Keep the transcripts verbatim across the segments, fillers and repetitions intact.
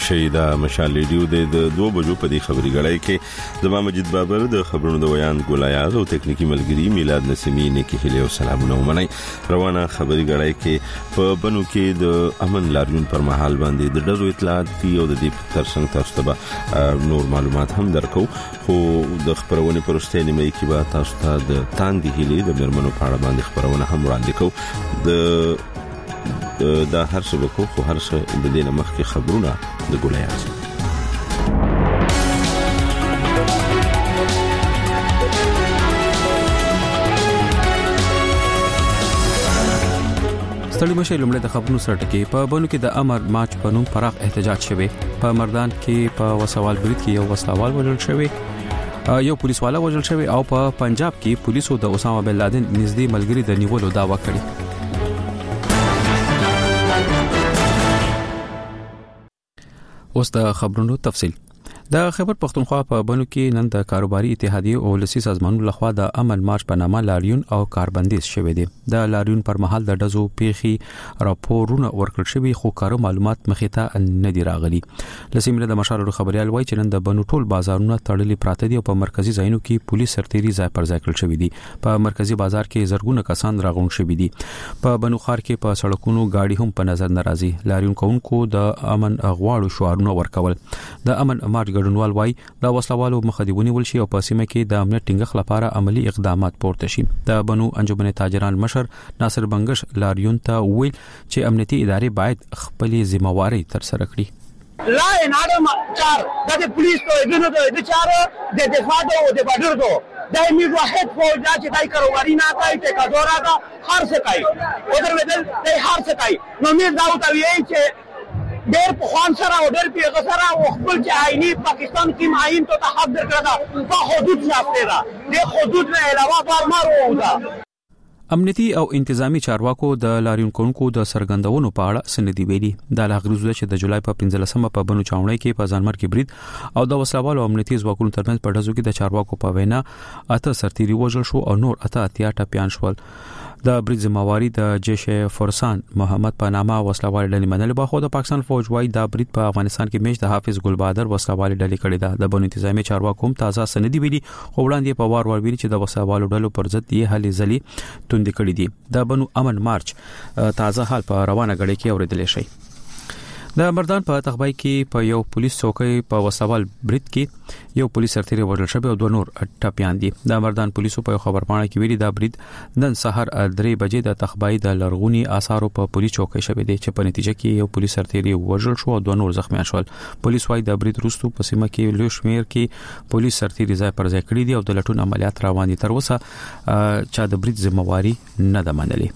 شي دا مشال ریډیو د دوه بجو په دې خبري غړای کې زما مجید بابر د خبرونو د ویان ګولایاز او تکنیکی ملګری میلاد نسیمی نه کې هلي او سلامونه ومني. روانه خبري غړای کې په بنو کې د امن لاریون پر مهال باندې د دغه اطلاعات دی او د دې ترڅنګ تاسو ته نور معلومات هم درکو. خو د خبرونه پرسته نیمه کې به تاسو ته د تاندې هلي د مرمنو په اړه باندې خبرونه هم وړاندې کوو. د دا هر څه وکړو خو هر څه د دې مخکې خبرونه د ګولایاز. ستړي مشه لومړی د خبرونو سره ټکی په بنو کې د امر مارچ په نوم پراخ احتجاج شوه. په مردان کې په وسوال برید کې یو وسوال وژل شوی، یو پولیس والا وژل شوی او په پنجاب کې پولیسو د اسامه بن لادن نږدې ملګری د نیولو داوا کړې. اوس د خبرونو تفصیل. د خیبر پختونخوا په بنو کې نن د کاروباري اتحادیه او ولسی سازمانونو لخوا د امن مارچ په نامه لاریون او کاربندیز شوه دي. د لاریون پر مهال د دزو پیخي راپورونه ورکړل شوی خو کارو معلومات مخې ته نه دی راغلي. لسیمله د مشارو خبريال وایي چې نن د بنو ټول بازارونه تړلي پراته دي او په مرکزی ځایونو کې پولیس سرتيري ځای پر ځای کړل شوی دي. په مرکزی بازار کې زرګونه کسان راغون شوی دي. په بنو خار کې په سړکونو گاډي هم په نظر ناراضي. لاریون کوونکو د امن غواړو شعارونه ورکول. د امن مارچ ګډونوال وای دا وسلوالو مخدیونی ولشي او په سیمه کې د امنیت ټینګښت لپاره عملی اقدامات پورته شي. د بنو انجمن تاجران مشر ناصر بنگش لاریون ته ویل چې امنیتي ادارې باید خپل ځمواري تر سره کړي. لا انادم چار د پولیس ته دنه د چار د دفاع او د بادر دو دایمي واحد فوج چې دای کاروباري نه کوي ټیکادورا کا هر څه کوي ودر بدل دای هر څه کوي. نو مې دا وتوي چې ډېر په خوان سره او ډېر په غسره او خپل چې آئینی پاکستان کې آئین ته تحت درکړه په حدود ساتي دا د حدود نه علاوه بارمار وو. امنیتي او انتظامی چارواکو د لاریون کوونکو د سرګندونو په اړه سندې ویلي. د لاغروزه چې د جولای په پنځلسمه په بنو چاونۍ کې په ځانمر کې برید او د وسلوالو امنیتي ځواکونو ترمنځ په ډزو کې د چارواکو په وینا اته سرتيري وژل شو او نور اته اتیا ټپيان شول. د برید ذمہواری د جیش فرسان محمد پنامه وسلوال ډلې منل به خو د پاکستان فوج وای د برید په افغانستان کې میش د حافظ ګل بهادر وسلوال ډلې کړې ده. د بنو انتظامی چارواکو هم تازه سندې ویلي خو وړاندې په وار وار ویلي چې د وسلوالو ډلو پر ضد یې هلي ځلي توندې کړې دي. د بنو امن مارچ تازه حال په روانه غړې کې اوریدل شي. د مردان په تخبای کې په یو پولیس چوکۍ په وسوال برید کې یو پولیس سرتیری وژل شوی او دوه نور ټپيان دي. د مردان پولیسو په خبرپاڼه کې ویلي دا برید نن سحر درې بجې د تخبای د لرغونی آثارو په پولیس چوکۍ شوی دی چې په نتیجه کې یو پولیس سرتیری وژل شو او دوه نور زخمیان شول. پولیس وايي د برید وروسته په سیمه کې لوی شمیر کې پولیس سرتیری ځای پر ځای کړی دي او د لټون عملیات روان دي. تر اوسه چې د برید ذمہواری نه ده منلې.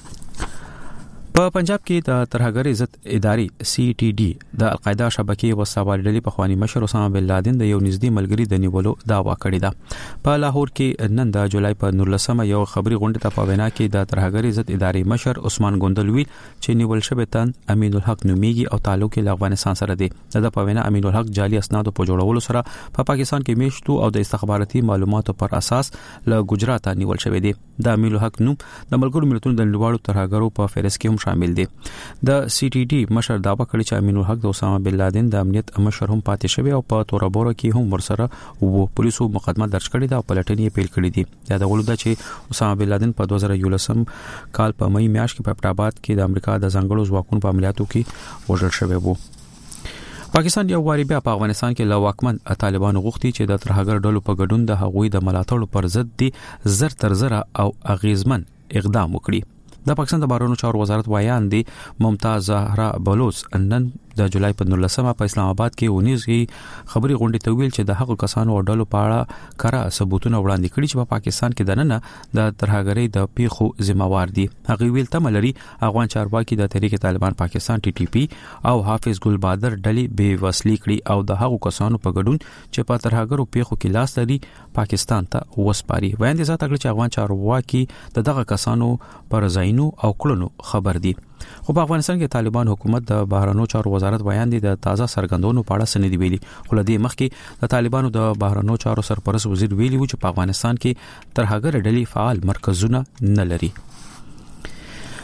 په پنجاب کې د ترهګری ضد ادارې سی ټي ډي د القاعده شبکې وسوال ډلې په خواني مشر اسامه بن لادن د یو نږدې ملګری د نیولو داوا کړې ده. په لاهور کې نن د جولای په نولسمه یو خبري غونډه ته په وینا کې د ترهګری ضد ادارې مشر عثمان ګوندل ویل چې نیول شوی تن امین الحق نومیږي او تعلق یې له افغانستان سره دی. د په وینا امین الحق جعلي اسناد په جوړولو سره په پا پاکستان کې میشتو او د استخباراتي معلوماتو پر اساس له ګجرات نیول شوی دی. د امین الحق نوم د ملګرو ملتونو د نړیوالو ترهګرو په فهرست کې هم شامل دي. د سی ټي ډي مشر داوا کړی چې امین الحق د اسامه بن لادن د امنیت مشر هم پاتې شوی او په تورابورو کې هم ورسره وو. پولیسو مقدمه درج کړې ده او پلټنې پیل کړې دي. دا د ولوده چې اسامه بن لادن په دوه زره یولسم کال په مې میاشت کې په پټاباد کې د امریکا د ځنګړو ځواکونو په عملیاتو کې وژل شوی وو. پاکستان یو واری بیا په افغانستان کې لا واکمن طالبان غوښتي چې د ترهګر ډلو په ګډون د هغوی د ملاتړ پر ضد دي زر تر زر او اغیزمن اقدام وکړي. د پاکستان د بهرنیو چارو وزارت وایان دي ممتاز زهرا بلوچ نن د جولای په نولسمه په اسلام آباد کې ونیزي خبري غونډه ته ویل چې د هغو کسانو او ډلو په اړه کارا ثبوتونه وړاندې کړي چې په پاکستان کې د نن د ترهګری د پیخو ذمہوار دي. هغه ویل تم لري افغان چارواکي د تحریک طالبان پاکستان ټي ټي پی او حافظ ګل بهادر ډلې به وسلې کړي او د هغو کسانو په ګډون چې په ترهګرو پیخو کې لاس لري پاکستان ته وسپاري. وایي ذات اګل چې افغان چارواکي د دغه کسانو پر ځایونو او کړنو خبر دي. خو په افغانستان کې طالبان حکومت د بهرنیو چارو وزارت بیان دي د تازه سرګندونو په اړه سندې ویلي. خو لدې مخکې د طالبانو د بهرنیو چارو سرپرست وزیر ویلي و چې په افغانستان کې ترهګر ډلې فعال مرکزونه نه لري.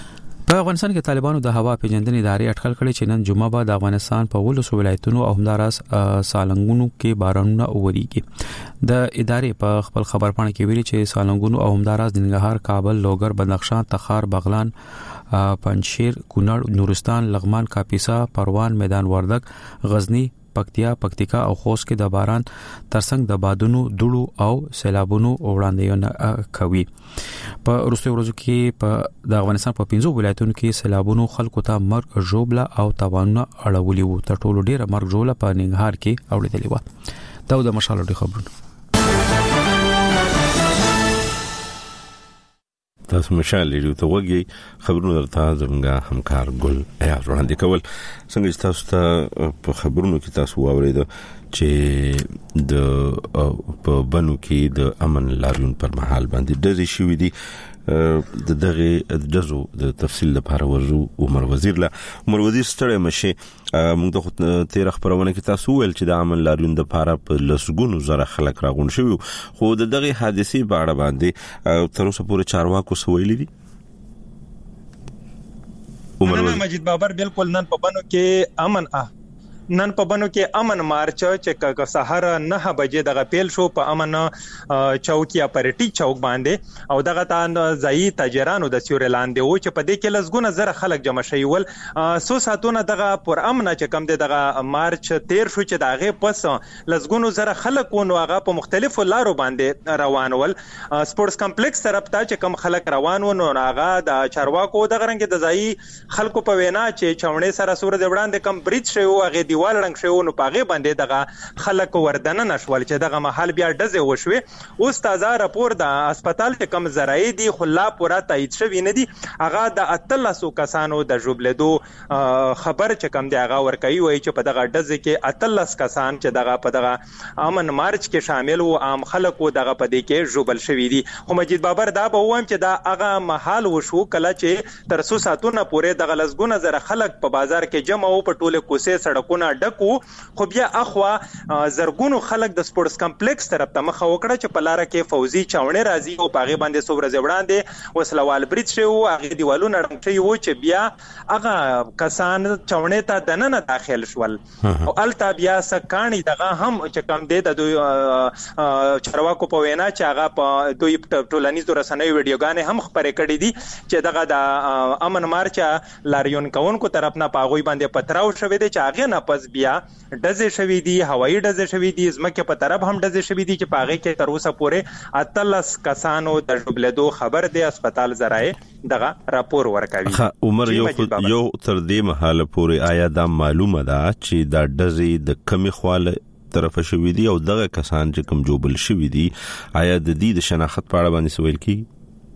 په افغانستان کې طالبانو د هوا پیژندنې ادارې اټکل کړی چې نن جمعه به د افغانستان په ولسو ولایتونو او همداراز سالنګونو کې بارانونه ووريږي. د ادارې په خپل خبرپاڼه کې ویلي چې سالنګونو او همداراز د ننګرهار، کابل، لوګر، بدخشان، تخار، بغلان، پنجشیر، کونړ، نورستان، لغمان، کاپیسا، پروان، میدان وردګ، غزنی، پکتیا، پکتیکا او خوست کې د باران ترڅنګ د بادونو، دوړو او سیلابونو وړاندوینه کوي. په وروستي ورځو کې په د افغانستان په پنځو ولایتونو کې سیلابونو خلکو ته مرګ، ژوبله او تاوانونه اړولي وو. تر ټولو ډیره مرګ ژوبله په ننګرهار کې اوریدلې و. دا د مشال ډي خبرونه. تاسو مشال لري ته وګي خبرونه درته زموږه همکار ګل ایاز وړاندې کول. څنګه تاسو ته په خبرونو کې تاسو واورید چې د په بنو کې د امن لاریون پر مهال باندې د شي دي د دغه دزو د تفصیل لپاره ورزو عمر وزیر لا عمر وزیر ستړی مشه موږ د تیر خبرونه کې تاسو ول چې د عمل لاریون د لپاره په لسګونو زره خلک راغون شوی خو د دغه حادثه په اړه باندې تر اوسه پورې چارواکو سویل دي. عمر مجید بابر بالکل نن په بنو کې امن اه نن په بنو کې امن مارچ چې سحر نه بجې دغه پیل شو په امن چوک یا پرټي چوک باندې او دغه تان ځای تاجرانو د سیور لاندې و چې په دې کې لزګونه زره خلک جمع شوي ول. سو ساتونه دغه پر امن چې کم دی دغه مارچ تیر شو چې دغه پس لزګونو زره خلک ونه هغه په مختلفو لارو باندې روان ول. سپورتس کمپلیکس طرف ته چې کم خلک روان ونه هغه د چارواکو دغه رنګ د ځای خلکو په وینا چې چاونې سره سور د وړاندې کم بریج شوی هغه دیوال رنګ شوی نو پاغه باندې دغه خلک وردن نشول چې دغه محل بیا ډزه وشوي. اوس تازه راپور د هسپتال ته کم زراعي دي خلا پورا تایید شوی نه دي هغه د اتلسو کسانو د جوبلیدو خبر چې کم دی هغه ورکوي وای چې په دغه ډزه کې اتلس کسان چې دغه په دغه امن مارچ کې شامل وو عام خلکو دغه په دې کې جوبل شوی دي. خو مجید بابر دا به وایم چې دا هغه محل وشو کله چې تر څو ساتونه پورې دغه لزګونه زره خلک په بازار کې جمع وو په ټوله کوسه سړکونه ډک خو بیا اخوا زرګونو خلک د سپورتس کمپلیکس طرف ته مخ وکړه چې په لار کې فوزي چاونې راځي او پاغه باندې سوبره زوړاندې وسلوال بریج شو هغه دیوالونه رنګ شوی و چې بیا هغه کسان چاونې ته دننه داخل شول او التا بیا سکانی دغه هم چې کم دی د دوی چارواکو په وینا چې هغه په دوی ټولنیزو رسنیو ویډیوګانې هم خبرې کړې دي چې دغه د امن مارچ لاریون کوونکو طرف نه پاغوي باندې پتراو شوی دی چې هغه نه پس بیا ډزې شوی دي هوایي ډزې شوی دي زمکه په طرف هم ډزې شوی دي چې پاغه کې تر اوسه پورې اتلس کسانو د جوبلیدو خبر دی هسپتال زراعي دغه راپور ورکوي. عمر یو یو تر دې محاله پورې آیا دا معلومه ده چې دا ډزې د کمی خواله طرف شوی دي او دغه کسان چې کوم جوبل شوی دي آیا د دې د شناخت په اړه باندې سوال کی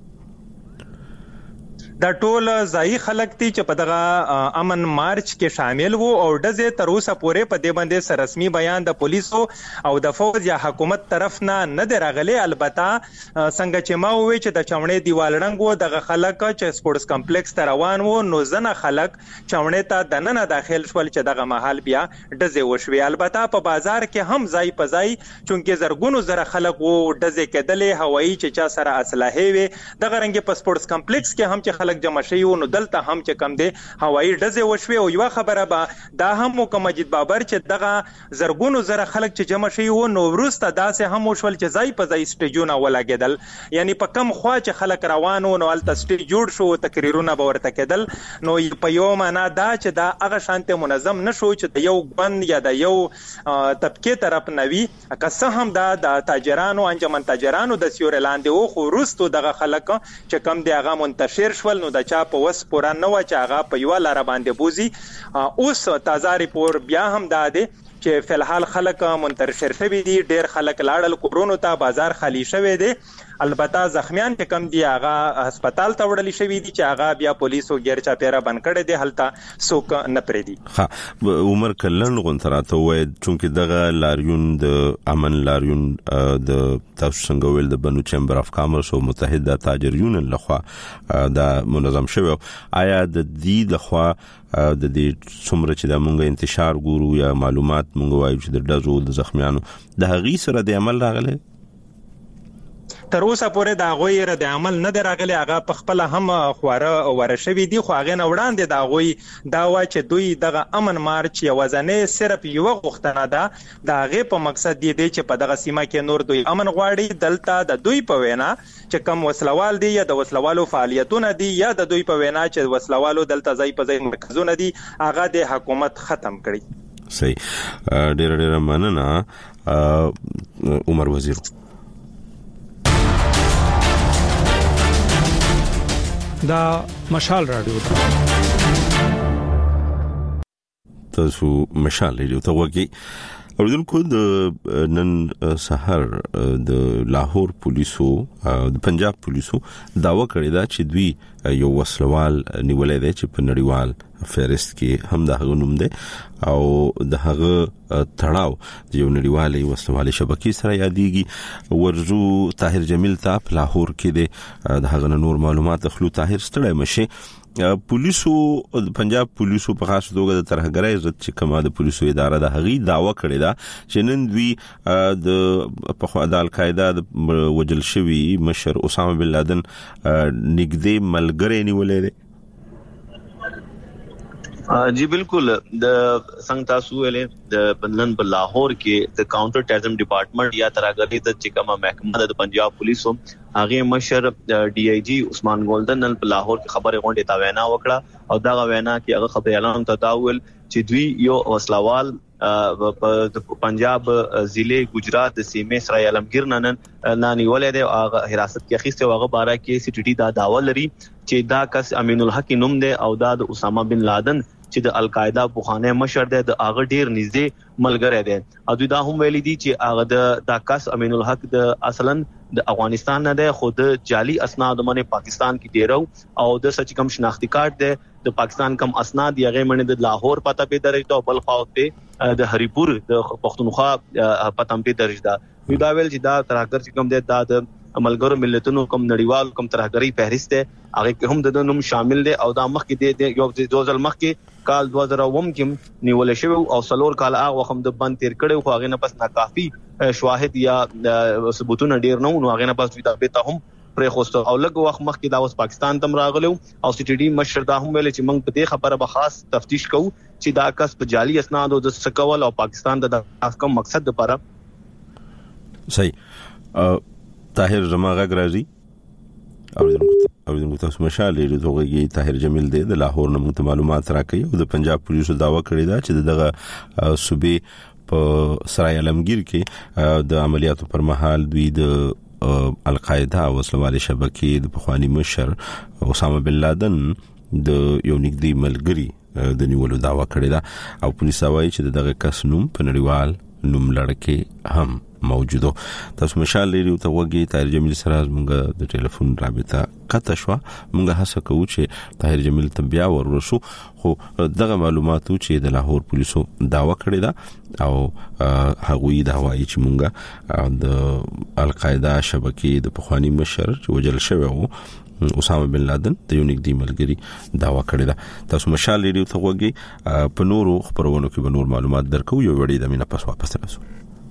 دا ټول ځای خلک دي چې په دغه امن مارچ کې شامل وو او ډزې تر اوسه پورې په دې باندې سرسمي بیان د پولیسو او د فوج یا حکومت طرف نه نه دی راغلی. البته څنګه چې ما وویل چې د چاونې دیوال رنګ وو دغه خلک چې سپورتس کمپلیکس ته روان وو نو ځنه خلک چاونې ته دننه داخل شول چې دغه محل بیا ډزې وشوي. البته په بازار کې هم ځای په ځای چونکې زرګونو زره خلک وو ډزې کېدلې هوایي چې چا سره اسلحه وي دغه رنګ په سپورتس کمپلیکس کې هم چې خلک جمع شي نو دلته هم چې کم دي هوایي ډزې وشوي او یو خبره به دا هم کوم مجید بابر چې دغه زرګونو زره خلک چې جمع شي و نو ورسته داسې هم وشول چې ځای په ځای سټیجونه ولاګیدل یعنی په کم خوا چې خلک روانو نو الته سټیج جوړ شو تقریرونه به ورته کېدل نو په یو معنا دا چې دا هغه شانته منظم نشو چې د یو بند یا د یو طبقه طرف نوي که هم دا د تاجرانو انجمن تاجرانو د سیور لاندې و خو ورستو دغه خلک چې کم دی هغه منتشر شول نو د چا په وس پورا نه و چې هغه په یو لار باندې بوزي. اوس تازه ریپور بیا هم دا دی چې فلحال خلک منتشر شوي دي ډیر خلک لاړل کورونو ته بازار خالی شوی دی. البته زخمیان چې کم دی هغه هسپتال ته وړل شوی دي چې هغه بیا پولیسو غیر چاپیرا بند کړي دي هلته څوک نه پرې دي. ها عمر کلن غونتراته وای چونکه دغه لاریون د امن لاریون د تاسو څنګه ویل د بنو چمبر اف کامرس او متحده تاجر یونین لخوا دا منظم شوی آیا د دې لخوا د دې څومره چې د مونږه انتشار ګورو یا معلومات مونږ وایو چې د ډزو د زخمیانو د هغې سره د عمل راغله تر اوسه پورې دا غوي رد عمل نه دراغلي. هغه په خپل هم خواره ورشوي دي، خو هغه نه وړاندې دا غوي دا وا چې دوی دغه امن مارچ یو ځنې صرف یو غوښتنه ده، دا غي په مقصد دی چې په دغه سیمه کې نور دوی امن غواړي. دلته د دوی په وینا چې کم وسلوال دي یا د وسلوالو فعالیتونه دي یا د دوی په وینا چې وسلوالو دلته ځای په ځای مرکزونه دي، هغه د حکومت ختم کړي. صحیح. ډېر ډېر مننه عمر وزیر. دا مشال رادیو تاسو مشال رادیو ته وګورئ. اوردونکو د نن سحر د لاهور پولیسو د پنجاب پولیسو داوا کړی دا چې دوی یو وسلوال نیولې دی چې په نړیوال فهرست کې هم د هغه نوم دی او د هغه تړاو د یو نړیوالې وسلوالې شبکې سره یادېږي. ورجو طاهر جمیل ته په لاهور کې دی، د هغه نور معلومات خلو طاهر ستړی مشه. پولیسو پنجاب پولیسو په خاص توګه د ترهګرۍ عزت چې کومه د پولیسو اداره د هغې داوا کړې ده چې نن دوی د پخوا د القاعده د وجل شوي مشر اسامه بن لادن نږدې ملګری نیولې دی. جی بالکل. د څنګه تاسو ویلې د بندلن په لاهور کې د کاونټر ټیرریزم ډپارټمنټ یا ترهګرۍ د چکما محکمه د پنجاب پولیسو هغه مشر ډي آی جی عثمان ګولدن نن په لاهور کې خبري غونډه تا وینا وکړه او دا وینا کې هغه خبري اعلان تداول چې دوی یو وسلوال په پنجاب ضلع گجرات د سیمه سرای علمگیر نن نانی ولید او حراست کې اخیسته هغه بارا کې سی ټي ټي دا داوا لري چې دا کس امین الحق نوم دی او دا د اسامه بن لادن چې د القاعده بوخانه مشر دی د هغه ډیر نږدې ملګری دی. او دوی دا هم ویلي دي چې هغه د دا کس امین الحق د اصلا د افغانستان نه دی، خو د جعلي اسناد باندې پاکستان کې ډیرو او د سچ کم شناختی کارت دی د پاکستان کم اسناد یې غي منډه د لاهور پته به درج ته بل خاص ته د هریپور د پښتونخوا پته به درج ده. دوی دا ویل چې دا ترهګر چې کم دی دا د ملګرو ملتونو کم نړیوال کم ترهګری فهرست دی، هغه کې هم د نوم شامل دی او دا مخ کې دی یو د ځل مخ کې کال دو هزار اووه کې نیول شوی او سلور کال هغه هم د بند تیر کړي خو هغه نه پس ناکافي شواهد یا ثبوتونه ډیر نه نو هغه نه پس دا به ته هم پرې خوسته او لږ وخت مخ کې دا اوس پاکستان تم راغلو او سی ټي ډي مشر دا هم ویل چې موږ په دې خبره به خاص تفتیش کوو چې دا کس په جعلي اسناد او د سکول او پاکستان د کوم مقصد لپاره. صحیح. طاهر زماغه راځي او د تاسو مشال د توګه طاهر جمیل دی د لاهور نه موږ معلومات راکړي او د پنجاب پولیسو داوا کړی دا چې دغه صوبې په سرای علمگیر کې د عملیاتو پر مهال دوی د القاعده وسلوالې شبکې د پخوانی مشر اسامه بن لادن د یو نږدې ملګری د نیولو داوا کړی دا او پولیس وايي چې دغه کس نوم په نړیوال نوم لړکې هم موجوده. تاسو مشال لري ته وګي طاهر جمیل سره موږ د ټلیفون رابطه قطع شو. موږ هڅه کوو چې طاهر جمیل ته بیا ورسو خو دغه معلوماتو چې د لاهور پولیسو داوا کړی دا او هغوی دا وایي چې موږ د القاعده شبکې د پخوانی مشر چې وجل شوی وو اسامه بن لادن د یو نږدې ملګری داوا کړی دا. تاسو مشال لري ته وګي په نورو خبرونو کې به نور معلومات درکو. یو وړي د مینا پس واپس راسو.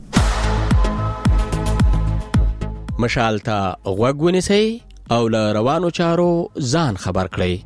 مشال ته غوږ ونیسئ او له روانو چارو ځان خبر کړئ.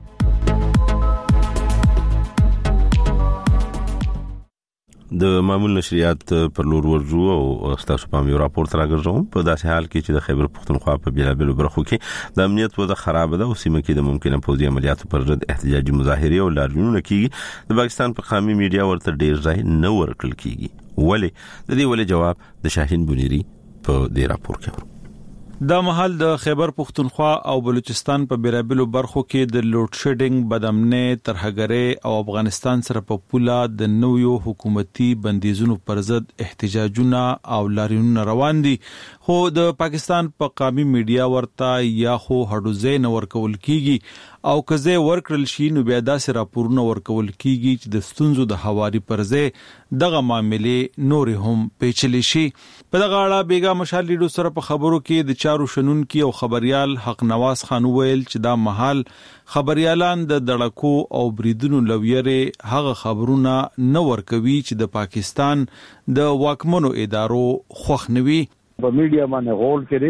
د معمول نشریات پر لور ورجو او تاسو په یو راپورټ راګرځوم په داسې حال کې چې د خیبر پښتونخوا په بیلابیلو برخو کې د امنیت وضع خراب ده او سیمه کې د ممکنه پوځي عملیاتو پر ضد احتجاجي مظاهره او لاریونونه کیږي. د پاکستان په قومي میډیا ورته ډیر ځای نه ورکړل کیږي. ولې د دې ولې جواب د شاهین بنيري په دې راپور کې ورو. دا محل د خیبر پختونخوا او بلوچستان په بیرابلو برخو کې د لوډ شیډینګ بدامنۍ ترهګرۍ او افغانستان سره په پوله د نویو حکومتي بندیزونو پر ضد احتجاجونه او لاریونونه روان دي. خو د پاکستان په قومي میډیا ورته یا خو هډوزې نه ورکول کیږي او کزه ورکړل شي نو بیا داسې راپورونه ورکول کیږي چې د ستونزو د حواري پر ځای دغه معاملې نور هم پیچلې شي. په دغه اړه بیګا مشال لیډو سره په خبرو کې د چارو شنون کی او خبريال حق نواز خان ویل چې دا محل خبريالان د دړکو او بریدونو لویره هغه خبرونه نه ورکوي چې د پاکستان د واکمنو ادارو خوښ نوي. په میډیا باندې غول کړي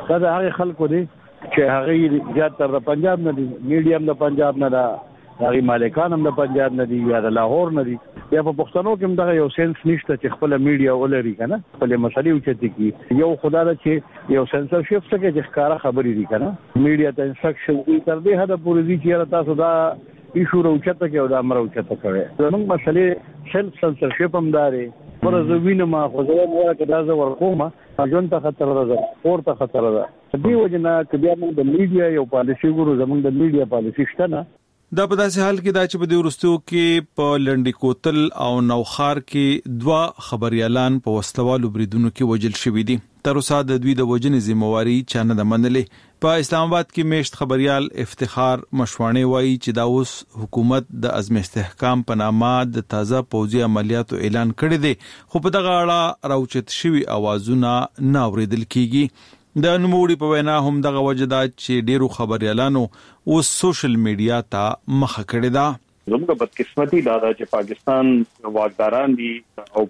دا د هغه خلکو دی چې هغه زیات تر پنجاب نه دي، میډیم د پنجاب نه ده، هغه مالکان هم د پنجاب نه دي یا د لاهور نه دي. بیا په پښتنو کې هم دا یو سنس نشته چې خپل میډیا ولري کنه، خپل مسلې اوچتي کی. یو خدای دا چې یو سنسرشپ څخه چې ښکارا خبرې دي کنه، میډیا ته انسټرکشن دي تر دې حد پورې دي چې تاسو دا ایشو راوچته کې او دا امر اوچته کوي. زموږ مسلې سلف سنسرشپ هم داري ورته وینم خو زه مو کدا زه ورکوم ځون ته خطر ده، اور ته خطر ده. دې وجنه چې بیا موږ د میډیا یو پالیسي ګورو، زموږ د میډیا پالیسي شته نه. دا په داسې حال کې دا چې په دې ورستو کې په لنډی کوتل او نوخار کې دوا خبريالان په وسلوالو بریدونو کې وجل شوې دي. تر اوسه د دوی د وجنې ذمہواری چا نه منلې. په اسلام آباد کې میشت خبريال افتخار مشوانی وایي چې دا اوس حکومت د عزم استحکام په نامه د تازه پوځي عملیاتو اعلان کړی دی، خو په دغه اړه راوچت شوي اوازونه نه اوریدل کیږي. د نوموړي په وینا هم دغه وجدا چې ډیرو خبريالانو اوس سوشل میډیا ته مخه کړې ده. زموږ بدقسمتي دا ده چې پاکستان واکداران دي او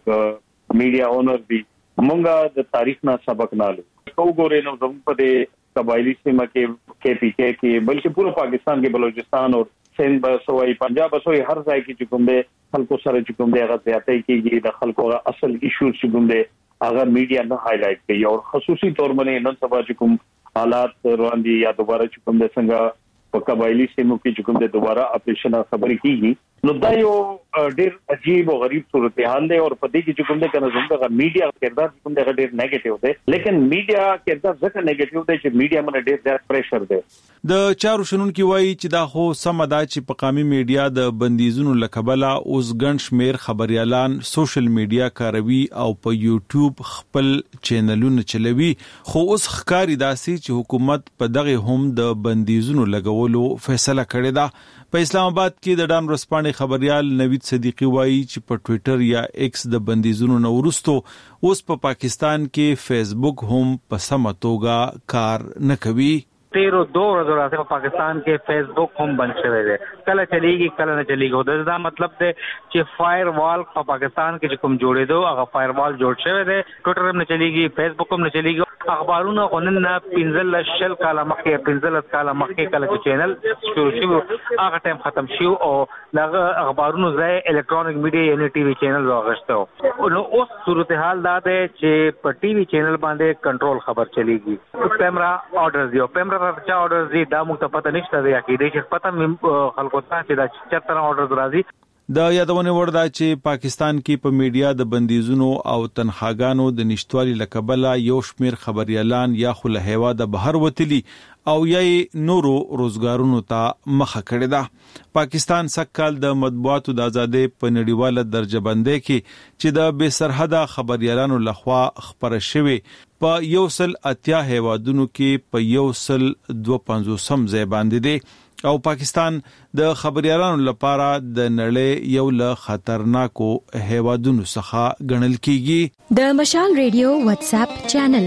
میډیا اونر دي، موږ د تاریخ نه سبق نه لو. وګورئ نو زموږ په قبایلی سیمه کې کې پی کې کې بلکې پورا پاکستان کې بلوچستان او سند بسوي پنجاب بسوي هر ځای کې چې کوم دي خلکو سره چې کوم دي هغه زیاتې کېږي، د خلکو اصل ایشو چې کوم دي هغه میډیا نه هایلایټ کوي او خصوصي تور باندې نن سبا چې کوم حالات روان دي یا دوباره چې کوم د څنګه په قبایلی سیمو کې چې کوم د دوباره اپریشن خبرې کیږي، نو دا یو ډېر عجیب او غریب صورتحال دی. او په دې کې چې کوم د کنه زموږ میډیا کردار کوم د ډېر نیگیټیو دی، لیکن میډیا کردار ځکه نیگیټیو دی چې میډیا باندې ډېر زیات پریشر دی. د چارو شنن کې وایي چې دا خو سم ده چې په قامي میډیا د بندیزونو لکبله اوس ګڼ شمیر خبريالان سوشل میډیا کاروي او په یوټیوب خپل چینلونه چلوي، خو اوس ښکاری داسي چې حکومت په دغه هم د بندیزونو لګولو فیصله کړې ده. په اسلام آباد کې د ډان ورسپانې خبريال نوید صدیقی وایي چې په ټوئیټر یا ایکس د بندیزونو نو ورستو اوس په پا پاکستان کې فیسبوک هم په سمه توګه کار نه کوي. تیرو دو ورځو راځي په پاکستان کې فیسبوک هم بند شوی دی، کله چلیږي کله نه چلیږي. دا مطلب دی چې فایر وال په پاکستان کې چې کوم جوړېدو هغه فایر وال جوړ شوی دی، ټوئیټر هم نه چلیږي، فیسبوک هم نه چلیږي. اخبارونه غونن نه پنځل شل کاله مخکې پنځل کاله مخکې کله چې چینل شروع شو هغه ټایم ختم شو او دغه اخبارونو ځای الکترونیک میډیا یعنی ټي وي چینل راغشته. نو اوس صورتحال دا ده چې په ټي وي چینل باندې کنټرول خبر چلیږي، کیمرا آرډرز دی، کیمرا راځي آرډرز دی، دا موږ ته پته نشته دی چې دې چې پته خلکو ته چې دا چتر آرډرز راځي. د یادونه وردا چې پاکستان کې په میډیا د بندیزونو او تنخواګانو د نشټوالي لکبله یو شمیر خبريالان یا خو له هوا د بهر وتلی او یې نورو روزګارونو ته مخه کړې ده. پاکستان سکهال د مطبوعاتو د ازادۍ په نړیواله درجه بندۍ کې چې د بې سرحده خبريالانو لخوا خبره شوی په یو سل اتیا هیوادونو کې په یو سل دوه پنځوسم ځای باندې دی او پاکستان د خبريالانو لپاره د نړۍ یو له خطرناکو هیوادونو څخه ګڼل کیږي. د مشال ریډیو واتس اپ چینل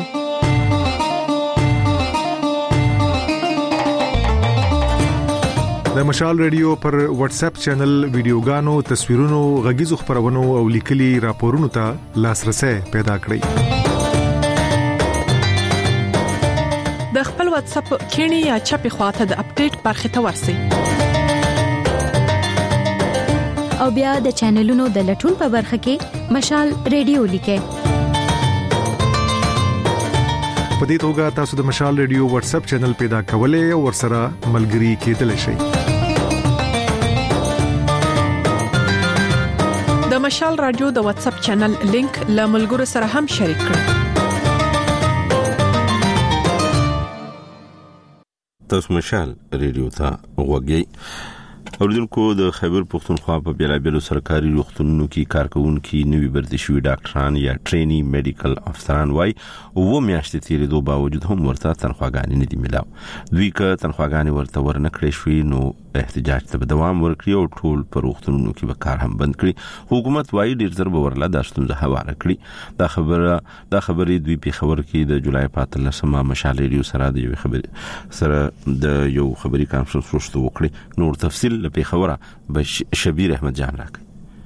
د مشال ریډیو پر واتس اپ چینل ویډیوګانو، تصویرونو، غږیزو خبرونو او لیکلي راپورونو ته لاسرسي پیدا کړئ. د خپل واتس اپ کینی یا چپی خواته د اپډیټ برخه ته ورسئ او بیا د چینلونو د لټون په برخه کې مشال ریډیو لیکئ. په دې توګه تاسو د مشال ریډیو واتس اپ چینل پیدا کولای او ورسره ملګري کېدلی شئ. د مشال رادیو د واتس اپ چینل لینک له ملګرو سره هم شریک کړئ. تاسو مشال ریډیو ته وګورئ. اوریدونکو د خیبر پختونخوا په بیلابیلو سرکاري روغتونونو کې کارکونکو نوي برتي شوي ډاکټران یا ټرینی میډیکل افسران وای او و میاشتې تیرې دوه باوجود هم ورته تنخواګانې نه دي ملاو. دوی که تنخواګانې ورته ورنکړې شوي نو احتجاج ته دوام ورکړي او ټول په روغتونونو کې به کار هم بند کړي. حکومت وایي ډیر ضرب ورله د ستونزه حواله کړي. دا خبره دا خبرې دوی په خبر کې د جولای په اتلسمه مشال ریډیو سره د یو خبرې سره د یو خبري کانفرنس وشته وکړي. نور تفصیل په خبره به شبیر احمد جان راکړي.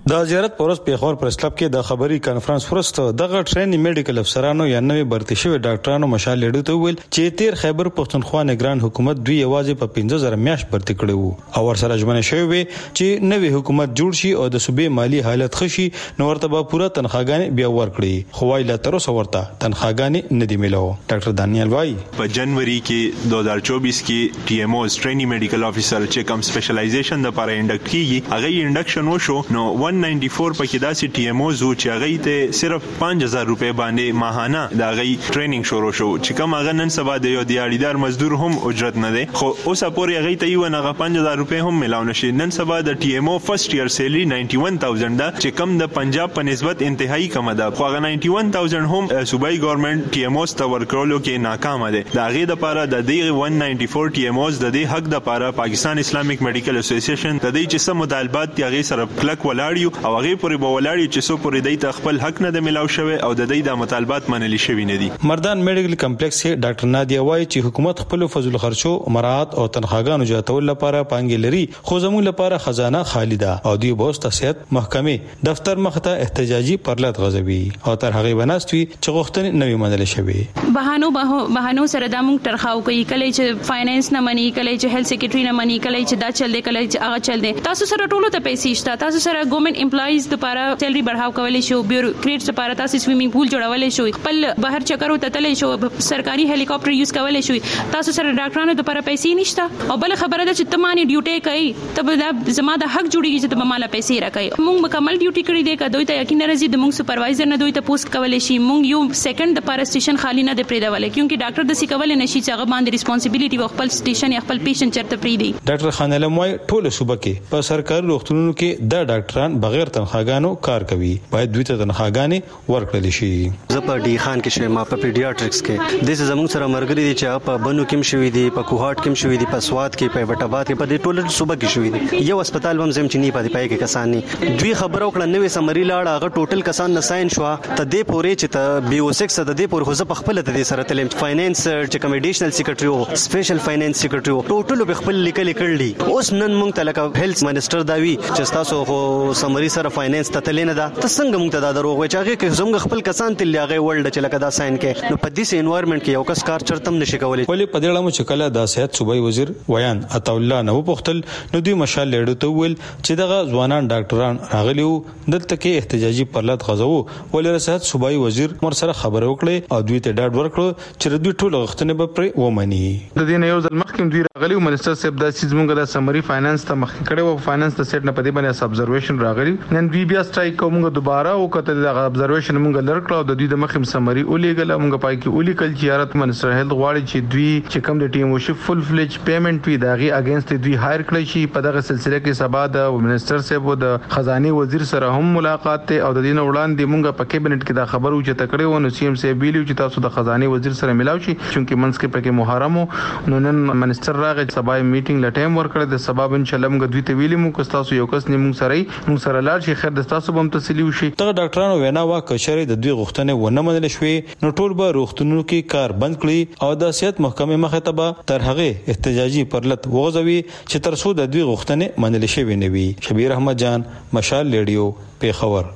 د زیارت پورس پیښور پریس کلب کې د خبري کانفرنس فرست دغه ټریننګ میډیکل افسرانو یا نوې برتي شوی ډاکټرانو مشال لیډو ته ویل چې تیر خیبر پښتونخوا نگران حکومت دوی یوازې په پنځه زره میاش برتي کړي وو او ورسره ژمنه شوی وي چې نوې حکومت جوړ شي او د صوبې مالی حالت خشي نو ورته به پوره تنخواګانې بیا ورکړي خو وایي لا تر اوسه ورته تنخواګانې نه دي ملو. ډاکټر دانیال وایي په جنوري کې دو هزار چوبیس کې ټي ایم او ټریننګ میډیکل افسر چې کوم سپیشلایزیشن لپاره انډکټ کیږي هغه انډکشن وشو نو one ninety-four پکې داسې ټي ایم او زو چې هغه ته صرف پنځه هزار روپے باندې ماهانه دا غي ټریننګ شروع شو چې کوم هغه نن سبا د یو دیاړیدار مزدور هم اجرت نه دی خو اوس پورې هغه ته یو نه پنځه هزار روپے هم ملاو نشي. نن سبا د ټي ایم او فرست ایئر سیلری ninety-one thousand دا چې کوم د پنجاب په نسبت انتهایی کم ده خو هغه ninety-one thousand هم صوبایي ګورنمنت ټي ایم او ست ورکولو کې ناکام ده. دا غي د لپاره د دې one ninety-four ټي ایم او د دې حق د لپاره پاکستان اسلامیک میډیکل اسوسییشن د دې چې سم مطالبات دی هغه سره کلک ولاړ او هغه پورې به ولاړ چې سو پورې د خپل حق نه د ملاو شوی او د دې د مطالبات منلي شوی نه دي. مردان میډیکل کمپلیکس کې ډاکټر نادیا وایي چې حکومت خپل فضل خرچو مراعات او تنخواګانو جاتول لپاره پانګې لري خو زموږ لپاره خزانه خالی ده او دوی بوست صحت محکمې دفتر مخته احتجاجي پرلط غزوي او تر هغه بناستوي چې غوښتنې نوې منل شوی. بهانو بهانو سره د موږ ترخاو کوي کله چې فاینانس نه مني کله چې هیلث سیکریټری نه مني کله چې دا چل دی کله چې هغه چل دی. تاسو سره ټولو ته پیسې شته تاسو سره ګورنمنت امپلایز لپاره سیلری بڑھاو کولای شو بیوروکریټس لپاره تاسو سویمینګ پول جوړولای شو خپل بهر چکر وته تللی شو سرکاري هلیکاپټر یوز کولای شو تاسو سره ډاکټرانو لپاره پیسې نشته او بل خبره ده چې تمانه ډیوټي کوي ته به زما د حق جوړیږي چې ته مالا پیسې راکړي. موږ مکمل ډیوټي کړی دی کدوې ته یقین راځي د موږ سپروایزر نه دوی ته پوسټ کولای شي موږ یو سیکنډ د پاره سټیشن خالی نه دی پریدولای کیونکه ډاکټر د سیکول نشي چې هغه باندې ریسپانسیبিলিټي و خپل سټیشن یا خپل پیشنټ چرته پریدي. ډاکټر خان علم وايي ټول صوبه کې په سرکاري روغتونونو کې د ډاکټران بغیر تنخواګانو کار کوي باید دوی ته تنخواګانې ورکړل شي. زه په ډي خان کې شوم په پیډیاټریکس کې د زموږ سره مرګري دي چې په بنو کې شوې دي په کوهاټ کې شوې دي په سواد کې په وټاباد کې په دې ټول صوبه کې شوې دي یو هسپتال هم زم چې نه پاتې پای کې کسان نه دوی خبرو کړه نوې سمري لاړه هغه ټوټل کسان نه ساين شو ته دې پورې چې ته بي او سکس د دې پورې خو زه په خپل ته دې سره تلم فاینانس چې کمیډیشنل سیکریټری او سپیشل فاینانس سیکریټری ټوټل به خپل لیکل کړل اوس نن موږ ته لکه هیلث منسٹر دا وی چې تاسو خو سمري سره فاینانس ته تلینه دا ته څنګه موږ ته دا دروغ وای چې هغه کې زموږ خپل کسان تل هغه ورلد چې لکه دا ساين کې نو په دې انوایرنمنت کې یو کس کار چرتم نشي کولای. ولې په دې اړه مو چې کله د صحت صوبایي وزیر ویان عطا الله نو پختل نو دوی مشال لیډو ته ویل چې دغه ځوانان ډاکټران راغلیو دلته کې احتجاجي پرلط غزو ولې صحت صوبایي وزیر مر سره خبرو کړې او دوی ته ډاډ ورکړو چې دوی ټول غوښتنې به پر ومني. د دې نه یو ځل مخکې دوی راغلیو منسٹر صاحب د سیز مونږ د سمري فاینانس ته مخکې کړي او فاینانس د سیټ نه پدې باندې ابزرویشن راغلی نن بي بیا سټرایک کومه دوباره او کته د ابزرویشن مونږ لړکړو د دوی د مخم سمري اولیګل مونږ پای کې اولیکل چې یارت منسٹر هیلث غواړي چې دوی چې کوم د ټیم وشي فل فلیج پیمنٹ وی داغي اگینست دوی هایر کړی شي په دغه سلسله کې سبا د منسٹر صاحب او د خزانه وزیر سره هم ملاقات ته او د دین وړاندې مونږ په کابینټ کې دا خبرو چې تکړه و نو سی ام صاحب ویلو چې تاسو د خزانه وزیر سره ملاو شي چونکه منځ کې پکې محرم نو نن منسٹر راغی سبا میټینګ ل ټایم ورکړه د سبا ان شاء الله موږ دوی ته ویلو موږ تاسو یو کس نیمو سره موږ سره لاړ شي خیر د تاسو هم تسلی وشي. ته ډاکټرانو وینا وا کشري د دوی غوښتنې ونه منل شوې نو ټول به روغتونونو کې کار بند کړي او د صحت محکمې مخه ته تر هغه احتجاجي پرلط وغځوي چې تر څو د دوی غوښتنې منل شوې نه وي. شبیر احمد جان مشال ریډیو پیښور.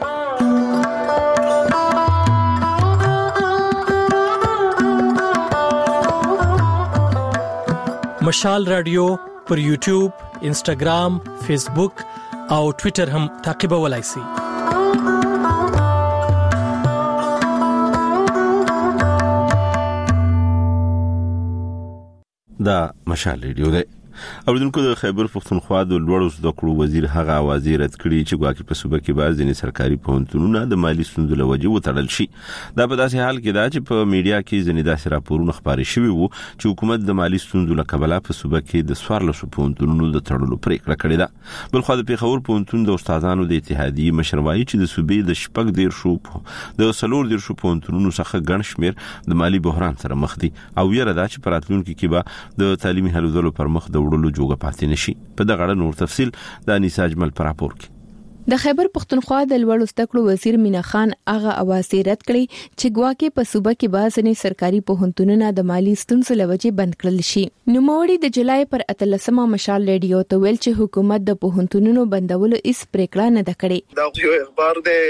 مشال رادیو پر یوټیوب، انسټاګرام، فیسبوک او ټوئیټر هم تعقیبولای شئ. دا مشال ریډیو دی. اوریدونکو د خیبر پښتونخوا د لوړو زده کړو وزیر هغه اوازې رد کړي چې ګواکې په صوبه کې بعض ځینې سرکاري پوهنتونونه د مالی ستونزو له وجې وتړل شي. دا په داسې حال کې ده چې په میډیا کې ځینې داسې راپورونه خپاره شوي وو چې حکومت د مالی ستونزو له کبله په صوبه کې د څوارلسو پوهنتونونو د تړلو پریکړه کړې ده. بلخوا د پیښور پوهنتون د استادانو د اتحادیې مشر وایي چې د صوبې د شپږ دیرشو د څلور دیرشو پوهنتونونو څخه ګڼ شمېر د مالی بحران سره مخ دي او یره ده چې په راتلونکي کې به د تعلیمي هلو ځلو پر مخ د وړلو جوګه پاتې نشي. په دغه اړه نور تفصیل د انیسا اجمل پر راپور کې. د خیبر پختونخوا د لوړو زده کړو وزیر مینا خان هغه اواز رد کړی چې ګواکې په صوبه کې بعضې سرکاري پوهنتونونه د مالی ستونزو لوجې بند کړل شي. نوموړي د جولای پر اتلسمه مشال ریډیو ته ویل چې حکومت د پوهنتونونو بندولو هیڅ پریکړه نه ده کړې. دا یو اخبار دی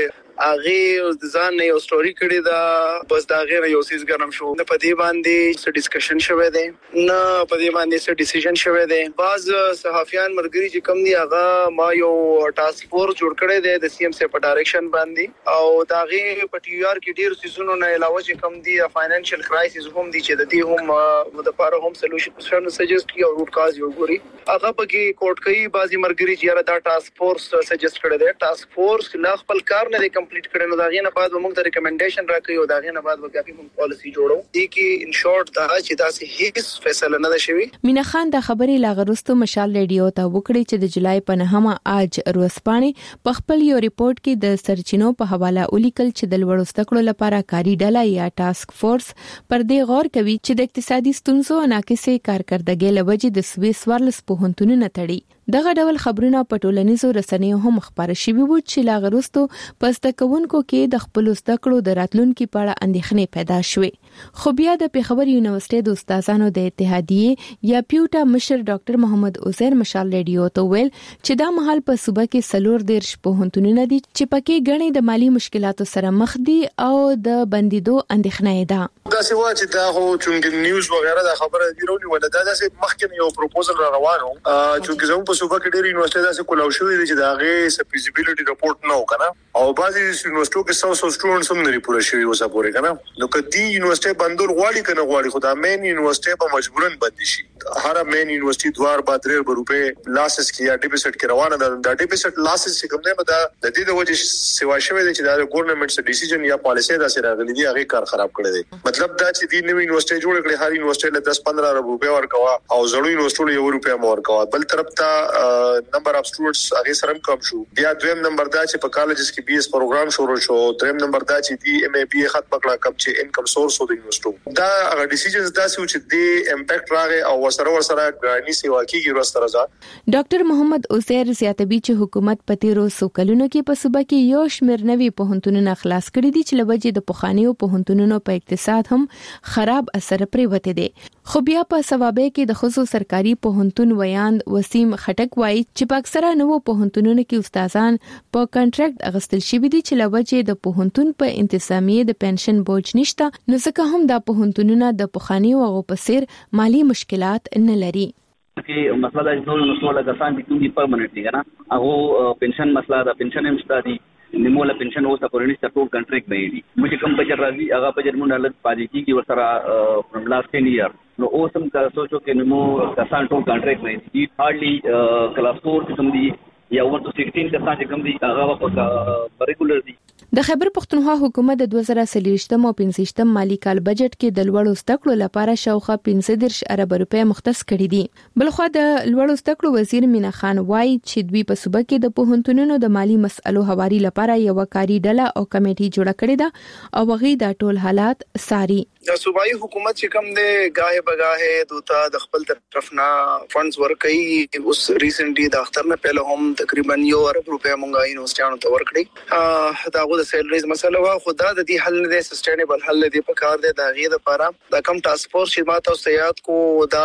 اغه ځان نه یو ستوري کړی دا بس دا غیر یو سیس ګرم شو نه پدې باندې څه ډیسکشن شوه دی نه پدې باندې څه ډیسیژن شوه دی. باز صحافیان مرګري چې کم دی هغه ما یو ټاسک فورس جوړ کړی دی د سی ایم سی په ډایرکشن باندې او دا غي په ټي آر کې ډیر سيزونو نه علاوه چې کم دی فاینانشل کرایسس هم دی چې د دې هم د پاره هم سولوشن سجست کی او روټ کاز یو ګوري هغه پکې کوټ کوي بازي مرګري چې دا ټاسک فورس سجست کړی دی. ټاسک فورس لا خپل کار نه کمپلیټ کړي نو دا غي نه بعد موږ ته ریکمنډیشن راکړي او دا غي نه بعد وګورئ موږ پالیسی جوړو دي کې ان شورت دا چې دا هیڅ فیصله نه شوي. مینا خان د خبرې لاغرستو مشال ریډیو ته وکړي چې د جولای په نهمه اج روسپانې په خپل یو ریپورت کې د سرچینو په حواله ولیکل چې د لوړو زده کړو لپاره کاري ډله یا ټاسک فورس پر دې غور کوي چې د اقتصادي ستونزو ناقصې کارکردګۍ لوجې د سویس ورلس پوهنتونونه تړي. دغه ډول خبرونه په ټولنیزو رسنیو هم خبره شوي وو چې لاغرستو پس د کوونکو کې د خپل زده کړو د راتلونکو په اړه اندېښنې پیدا شوې. خو بیا د پیښور یونیورسيټي د استادانو د اتحادیې یا پیوټا مشر ډاکټر محمد عزیر مشال ریډیو ته ویل چې دا مهال په صوبه کې سلور دیرش پوهنتونونه دي چې پکې غني د مالی مشکلاتو سره مخ دي او د بندیدو اندېښنه ده. دا څه وایي چې دا هو چې نیوز وغیرہ دا خبره دی ورونی ولا دا چې مخکې یو پروپوزل را روانو چې زموږ په صوبه کې ډېر یونیورسيټي داسې کولاو شوې دي چې دا غي سپیزیبিলিټي رپورټ نه وکنه او بعضي یونیورسيټو کې څو څو سټوډنټس هم لري پوره شوی اوسه پورې کنه نو کدي یونیورسيټي بندول غواړي کنه غواړي خو دا مین یونیورسيټي په مجبورن بند شي. هر مین یونیورسيټي دوار با درې روپے لاسز کې یا ډیپوزټ کې روانه ده. دا ډیپوزټ لاسز چې کوم نه ده د دې د وجه سیوا شوی دي چې دا ګورنمنت څخه ډیسیژن یا پالیسي دا سره غلي دي هغه کار خراب کړی دی. مطلب دا چې د نوې یونیورسيټي جوړ کړي هر یونیورسيټي له دس پندرہ روپے ورکوا او زړو یونیورسيټي یو روپے ورکوا. بل طرف ته نمبر اف سټوډنټس هغه سره کم شو. بیا دویم نمبر دا چې په کالجز کې بي اس پروګرام شروع شو. دریم نمبر دا چې دی ایم ای بي ختم کړه کم چې انکم سورس و د یونیورسيټي دا هغه ډیسیژنز دا چې د امپیکټ راغی او وسره ورسره غاني سیوا کیږي ورسره ځه. ډاکټر محمد عزیر زیاتوي چې حکومت په تیرو سوکلونو کې په صوبه کې یو شمېر نوي پوهنتونونه خلاص کړي دي چې لوجې د پخوانیو پوهنتونونو په اقتصاد هم خراب اثر پرې وته دي. خو بیا په سوابه کې د خصوصي سرکاري پوهنتون ویاند وسیم خټک وایي چې په اکثره نوو پوهنتونونو کې استادان په کنټراکټ اغستل شوي دي چې لوجې د پوهنتون په انتظامیه د پنشن بوج نشته نو ځکه هم دا پوهنتونونه د پخوانیو هغو په څیر مالی مشکلات نه لري. کې مسله د ټول مسله کسان چې کومي پرمننت دي کنه هغه پنشن مسله دا پنشن هم ستاسي نیموله پنشن اوسه پرونی ټول کنټریکټ نه دي مې کوم بجر راځي هغه بجر مونږ لږ پاجي کی ورسره فرام لاست ټین ایئر نو اوسم کا سوچو کې نمو کسان ټول کنټریکټ نه دي هارډلی کلاس فور کې کوم دي یا ورته سیکسټین کسان چې کوم دي هغه په ریګولر دي. د خیبر پختونخوا حکومت د دوه زره څلوېښتم او پنځه مالی کال بجټ کې د لوړو زده کړو لپاره شاوخوا پنځه دېرش ارب روپۍ مختص کړي دي. بلخو د لوړو زده کړو وزیر مینا خان وایي چې دوی په صوبه کې د پوهنتونونو د مالی مسلو حواري لپاره یو کاري ډله او کمیټي جوړه کړې ده او هغه د ټول حالات ساري. د صوبایي حکومت چې کوم دی غاهه بغاهه دوته د خپل طرف نه فندز ورکړي. اوس ریسنټلی د اختر نه پهله هم تقریبا یو ارب روپۍ مونږه یونیورسيټانو ته ورکړي. دا د سیلریز مسله وا خدا د دې حل نه سسټینبل حل دی په کار دی دا غي د لپاره د کم ټاسک فورس چې ماته اوسيات کو دا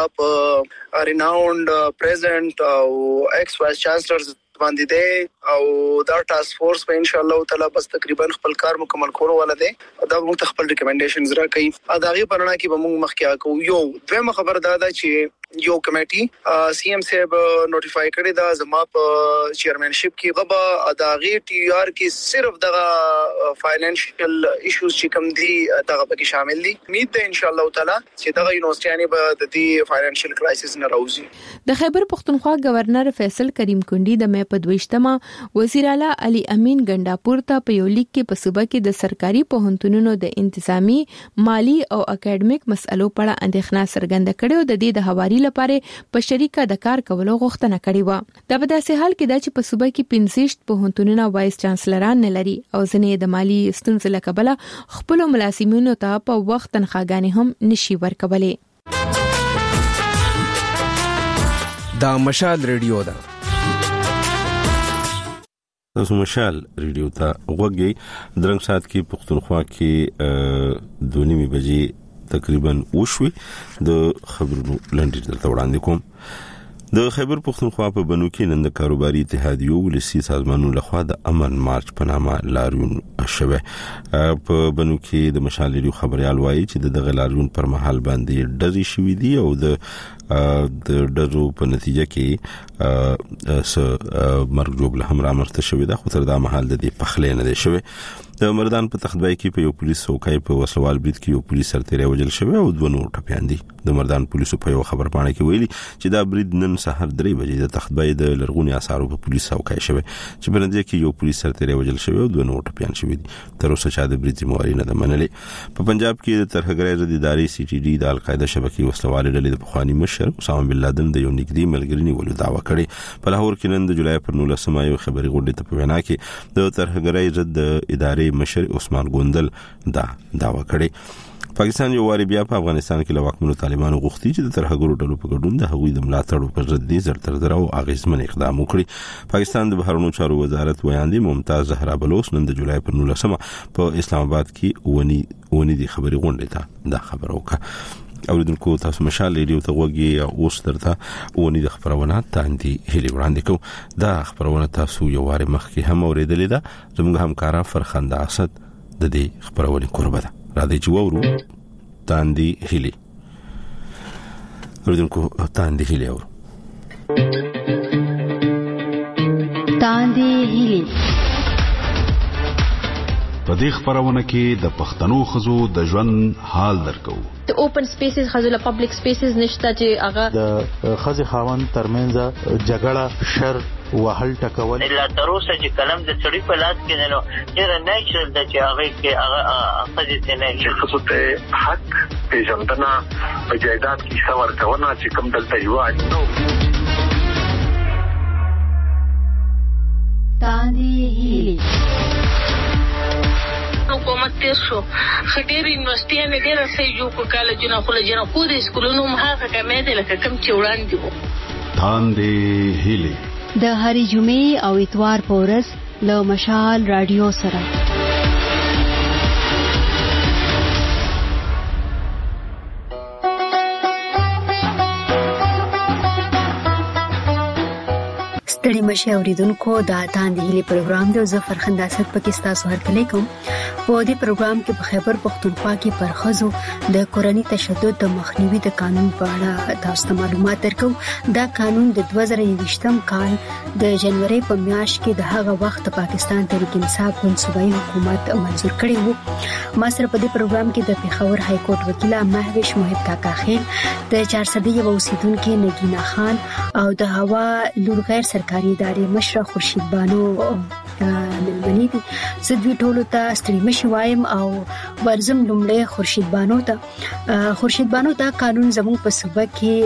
په ریناوند پریزنټ او ایکس وایس چانسلرز باندې دی او دا ټاسک فورس په ان شاء الله تعالی بس تقریبا خپل کار مکمل کولو ولا دی دا موږ خپل ریکمنډیشنز راکړي. دا غي پرنا کې به موږ مخکې کو یو دوه خبر دا ده چې یو کمیټي سی ایم صاحب نوټیفای کړی دا زما په چیرمنشپ کې غبا اداغي ټي آر کې صرف دغه فاینانشل ایشوز چې کوم دي دغه پکې شامل دي. امید ده ان شاء الله تعالی چې دغه یونیورسيټي به د دې فاینانشل کرایسس نه راوځي. د خیبر پختونخوا گورنر فیصل کریم کندي د مې په دویشتمه وزیر اعلی علي امین ګنداپور ته په یو لیک کې په صوبه کې د سرکاري پوهنتونونو د انتظامی مالی او اکیډمیک مسلو په اړه اندېښنه څرګنده کړې او د دې د حواري لپاره په شریکه د کار کولو غوښتنه کړې و. دا په داسې حال کې دا چې په صوبه کې پنځه پوهنتونونه وایس چانسلران نه لري او ځینې د مالی ستونزې له کبله خپل ملازمینو ته په وخت تنخواګانې هم نشي ورکولای. دا مشال ریډیو ده. تاسو مشال ریډیو ته وګورئ درنګ سات کې پښتونخوا کې دوه نیمه بجې تقریبا وشوي د خبرونو لنډیر درته وړاندې کوم. د خیبر پښتونخوا په بنو کې نن د کاروباري اتحادیو ولسی سازمانونو لخوا د امن مارچ په نامه لاریون شوه. په بنو کې د مشال ریډیو خبريال وایي چې د لاریون پر مهال باندې ډزې شوې دي او د د ډزو په نتیجه کې س مرګ جوړ هم رامرته شوې ده، خو تر دا مهال د دې پخلې نه ده شوې. د مردان په تختبای کې په یو پولیس څوکۍ په وسوال برید کې یو پولیس سرتیری وژل شوی او دوه نور ټپيان دي. د مردان پولیسو په یو خبر پاڼه کې ویلي چې دا برید نن سحر درې بجې د تختبای د لرغونی اثارو په پولیس څوکۍ شوی چې په نتیجه کې یو پولیس سرتیری وژل شوی او دوه نور ټپيان شوی دي. تر اوسه چا د برید ذمہواری نه ده منلې. په پنجاب کې د ترهګرۍ ضد ادارې سی ټي ډي د القاعده شبکې وسلوال ډلې د پخوانی مشر اسامه بن لادن د یو نږدې ملګری نیولو دعوا کړې. په لاهور کې نن د جولای پر نولسمه یو خبري غونډه ته په وینا کې د ترهګرۍ ضد ادارې مشر عثمان ګوندل دا دعوا کړې. پاکستان یو واری بیا په افغانستان کې لواکمنو طالبانو غوښتي چې د ترهګرو ډلو په ګډون د هغوی د ملاتړ پر ضد دي زر تر زر او اغیزمن اقدام وکړي. پاکستان د بهرنیو چارو وزارت ویاندې ممتاز زهرا بلوچ نن د جولای پر نولسمه په اسلام آباد کې ونی ونی دی خبري غونډه ته دا خبر وکړه. اوریدونکو تاسو مشال ریډیو ته وګورئ او اوس درته ونی د خبرونه تاندې هلي وړاندې کوم. دا خبرونه تاسو یو واری مخکې هم اوریدلې ده. زموږ همکارا فرخنده اسد د دې خبرونه قربه ده. را دي چې وورو تاندې هلي اوریدونکو تاندې هلي اور تاندې هلي په دې خبرونه کې د پښتنو خزو د ژوند حال درکو. د اوپن سپیسز خزو له پبلک سپیسز نشته چې هغه د خزي خاوند ترمنځ جګړه شر وهل ټکول لا تر اوسه چې کلم د سړی په لاس کې نه ډېر نیچرل د چې هغه کې هغه خزي ته نه چې خصوص ته حق پیژندنه په جایداد کې څور کونه چې کوم دلته یو اړتو تاندې هلي حکومت تیر شو خډيري یونیورسيټي ډېر سې جو کو کالجونه خو لجنه خو د سکولونو مخه کمې دي لکه کم چې وړاندې وو. تاندې هلي د هرې جمعې او اتوار په ورځ له مشال رادیو سره ستړي مشه اوریدونکو دا تاندې هلي پروګرام د زفر خنداست پاکستان سره هرکلی کوم. په دې پروګرام کې په خیبر پښتونخوا کې پر خزو د کورنۍ تشدد د مخنیوي د قانون په اړه تاسو ته معلومات درکو. دا قانون د دوه زره یوویشتم کال د جنوري په میاشت کې د هغه وخت پاکستان تحریک انصاف ګوند صوبایي حکومت منزور کړی وو. ما سره په دې پروګرام کې د پیښور های کورټ وکیل مهوش محب کاکا خیل، د چارسدي یو اوسیدونکو نگینا خان او د هوا لور غیر سرکاري ادارې مشر خورشید بانو ملمنې دي. زه دوی ټولو ته ستړي مشي وایم او ورزم لومړی خورشید بانو ته خورشید بانو ته قانون زموږ په صوبه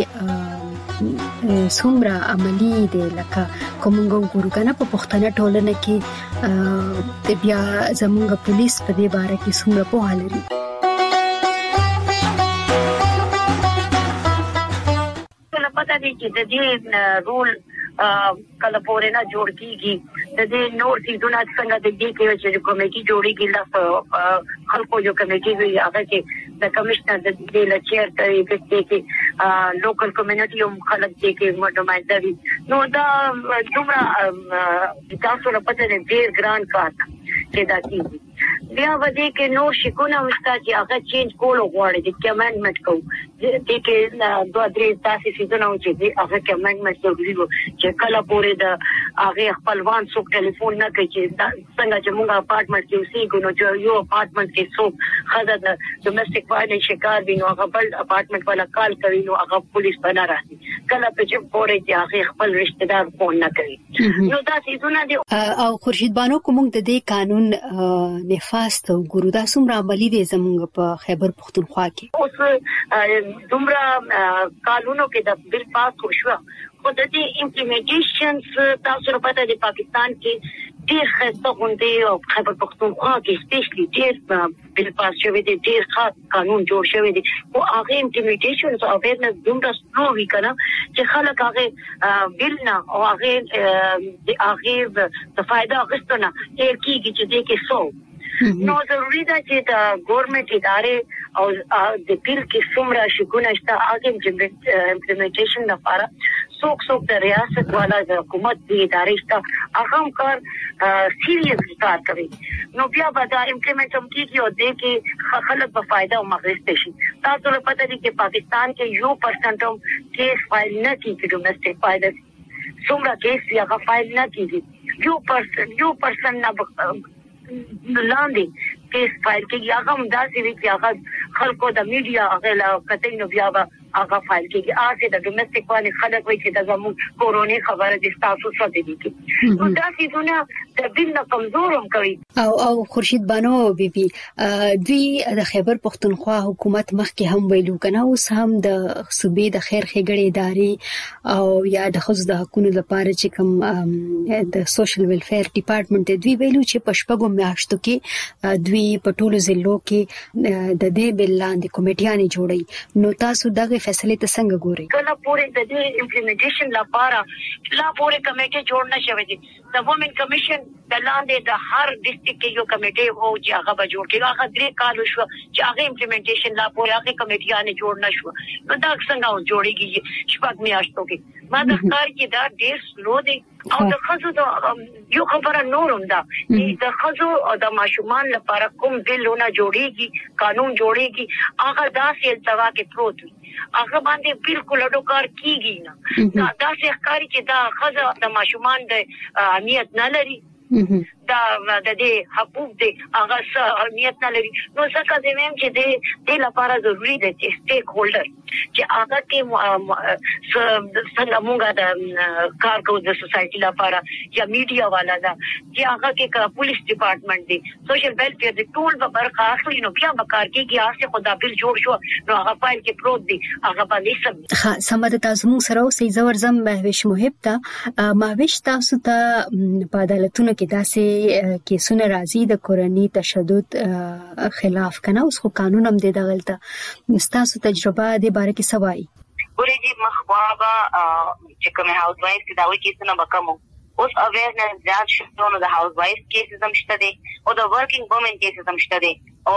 کې څومره عملی دی لکه کومنګو ګورو کنه په پښتنه ټولنه کې بیا زموږ پولیس په دې باره کې څومره پوهه لري. پتا دی چې د دې رول کله پورې نه جوړ کیږي د دې نور سیدونه څنګه د دې کې چې کمیټي جوړیږي لا خلکو جو کمیټي وی هغه چې د کمشنر د دې لچیر ته دې کې لوکل کمیونټي هم خلک دې کې نمائنده دي. نو دا دومره تاسو له پته دې ډیر ګران کار چې دا کیږي. بیا ودی کې نو شکونه مستا چې هغه چینج کول غواړي چې امندمنت کوو دې کې دوه درې تاسو سيزونه او چې هغه امندمنت ضروري وو چې کله پورې د هغه خپلوان څوک ټلیفون نه کوي چې څنګه چې موږ اپارټمنټ کې اوسېږو نو چې یو اپارټمنټ کې څوک خزه د ډومېسټک وایلنس شکار وي نو هغه بل اپارټمنټ والا کال کوي نو هغه پولیس بنا راځي کله چې پورې چې هغه خپل رشتہ دار فون نه کوي. نو دا سيزونه دي او خورشید بانو کوم د دې قانون نفاست او ګورو دا څومره عملی دي زموږ په خیبر پښتونخوا کې. اوس دومره قانونو کې د بل پاس وشو خو د دې امپلیمنټیشن تاسو په د پاکستان کې ډېر خسته غونډې او خیبر پښتونخوا کې سپیشلی ډېر بل پاس شوی دی ډیر خاص قانون جوړ شوی دی او هغه امپلیمنټیشن او اویرنس دومره سلو وی کنه چې خلک هغه بل نه او هغه د هغه د فائدہ غوښتنه کیږي چې دې کې سو نو ضروري ده چې د ګورنمنت ادارې او د بل کې څومره شګونه شته هغه امپلیمنټیشن لپاره څوک څوک د ریاست والا د حکومت د ادارې شته هغه کار سیریس کار کوي نو بیا به دا امپلیمنټ هم کیږي او د کې خلک په فائدہ او مغرض شي تاسو له پته دي چې پاکستان کې یو پرسنټ هم کیس فایل نه کیږي ډومېسټک فایل څومره کیس یا فایل نه کیږي یو پرسنټ یو پرسنټ نه لاندې کیس فایل کې هغه هم داسې وی چې هغه خلکو د میډیا هغه لا کتنې نو بیا هغه فایل کې هغه د ډومېسټک باندې خلک وایي چې د زموږ کورونی خبره د تاسو سره دي کې نو دا څنګه د بل نه کمزور هم کوي او او خورشید بانو بیبي دوی د خیبر پختونخوا حکومت مخکې هم ویلو کنه اوس هم د صوبې د خیر ښېګړې ادارې او یا د خصوص د حقوقو لپاره چې کوم د سوشل ویلفیر ډپارټمنټ دوی ویلو چې پښپغو میاشتو کې دوی په ټولو ضلعو کې د دې بل لاندې کمیټیانې جوړي نو تاسو دغه فیصله ته څنګه ګورئ کله پورې د دې امپلیمنټیشن لپاره لا پورې کمیټه جوړ نه شوې دي د وومن کمیشن د لاندې د هر ډیسټریکټ کې یو کمیټه وو چې هغه به جوړ کړي هغه درې کال شو چې هغه امپلیمنټیشن لا پورې هغه کمیټیانه جوړ نه شو نو دا څنګه جوړیږي شپږ میاشتو کې ما د ښکار کې دا ډیر سلو دی او د خزو د یو خبره نورم ده چې د خزو او د ماشومان لپاره کوم بلونه جوړیږي قانون جوړیږي هغه داسې التوا کې پروت وي هغه باندې بالکل اډوکار کیږي نه دا داسې ښکاری چې دا خزو د ماشومان د اهمیت نه لري دا د دې حقوق دي هغه اهمیت نه لري نو څنګه زموږ چې د دې لپاره ضروری دي چې سټیک هولډر چې هغه کې څنګه موږ د کار کوو د سوسايټي لپاره یا میډیا والا دا چې هغه کې پولیس ډپارټمنټ دي سوشل ویلفیر دي ټول به برخه اخلي نو بیا به کار کوي هغه خدا بل جوړ شو نو هغه فایل کې پروت دي هغه باندې سم ها سمته تاسو موږ سره اوسې زور زم مهوش محب ته مهوش تاسو ته په عدالتونو کې داسې کیسونه راځي د کورنۍ تشدد خلاف کنه اوس خو قانون هم دی دغلته تاسو تجربه د باره کې سوای ګورې چې مخوابه چې کوم هاوس وایف چې دا وایي کیسونه وکمو اوس اویرنس زیات شو نو د هاوس وایف کیسز هم شته دي او د ورکینګ وومن کیسز هم شته دي او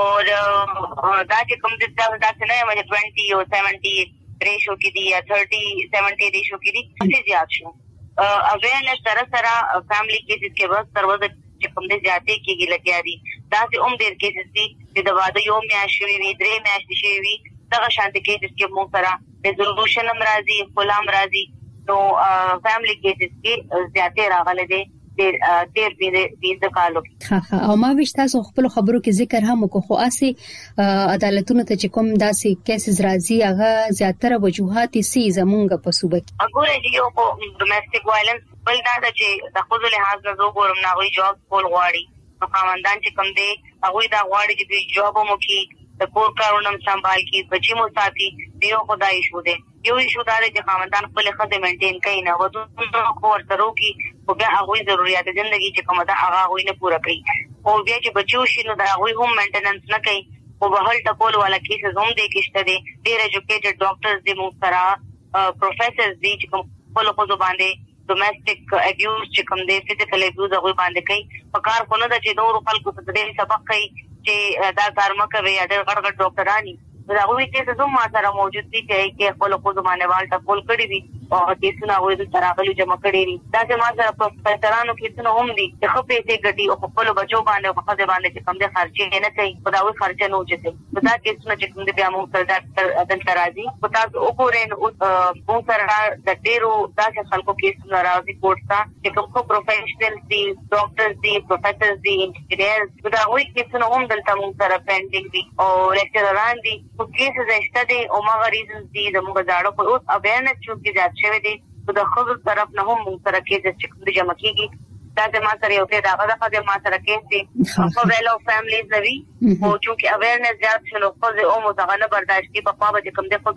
دا چې کوم د تاسو نه مې twenty او seventy ریشو کې دي یا thirty seventy ریشو کې دي څه زیات شو اویرنس سره سره فیملی کیسز کې بس تروازه چې کوم دې زیاتې کېږي لګیا دي دا چې عمر ډېر کیسز دي چې د واده یو میاشت شوي وي درې میاشتې شوي وي دغه شانتي کیسز کې موږ سره ریزولوشن هم راځي خلام راځي نو فیملی کیسز کې زیاتې راغلي دي ډېر ډېر دې د کالو ها ها او ما وښ تاسو خپل خبرو کې ذکر هم وکړو خو اسي عدالتونو ته چې کوم داسې کیسز راځي هغه زیاتره وجوهات سي زمونږ په صوبه کې وګورئ یو ډومېسټک وایلنس بل دا چې د خپل لحاظ نه زه ګورم نه وي جواب کول غواړي نو خاوندان چې کوم دی هغه دا غواړي چې جواب مو کې د کور کارونه سمبال کی بچی مو ساتي دیو خدای شو دے یو شو دا چې خاوندان خپل خدای مینټین کوي نه ودو کور ترو کی او بیا هغه ضرورت ژوندۍ چې کومه دا هغه وینه پوره کوي او بیا چې بچو شي نو دا هغه هم مینټیننس نه کوي او بهل ټکول والا کیسز هم دي کېشته دي ډیر ایجوکیټډ ډاکټرز دي مو سره پروفیسرز دي چې کوم په لوخو باندې ډومېسټک ابیوز چې کوم دي فزیکل ابیوز هغه باندې کوي په کار خونه د چې نور خلکو ته دې سبق کوي چې دا کار مکوي یا د غړ غړ ډاکټرانی دا وایي چې زموږ ما سره موجود دي چې خپل خو زمانه والټه کول کړی دي او کیسونه وایي چې راغلي جمع کړی دي دا چې ما سره پروفیسورانو کیسونه هم دي چې خو پیسې ګټي او خپل بچو باندې او خپل باندې چې کم دي خرچې نه کوي په دا وایي خرچه نه وچته دا کیسونه چې کوم دي بیا موږ سره د عدالت راځي په تاسو وګورئ نو موږ سره د ډیرو داسې خلکو کیسونه راځي کوټ ته چې کوم پروفیشنل دي ډاکټرز دي پروفیسورز دي انجینرز دا وایي کیسونه هم دلته موږ سره پینډینګ دي او لیکچرران دي په کیسز اشته دي او ما ریزنز دي د موږ زاړه په اوس اویرنس چې زیات شوی دي د خپل طرف نه هم موږ سره کیسز چې کوم جمع کیږي دا چې ما سره یو څه دا غدا په ما سره کیس دي په ویلو فیملیز نوي او چې اویرنس زیات شلو خو او متغنه برداشت کی په خوا به کوم دي خو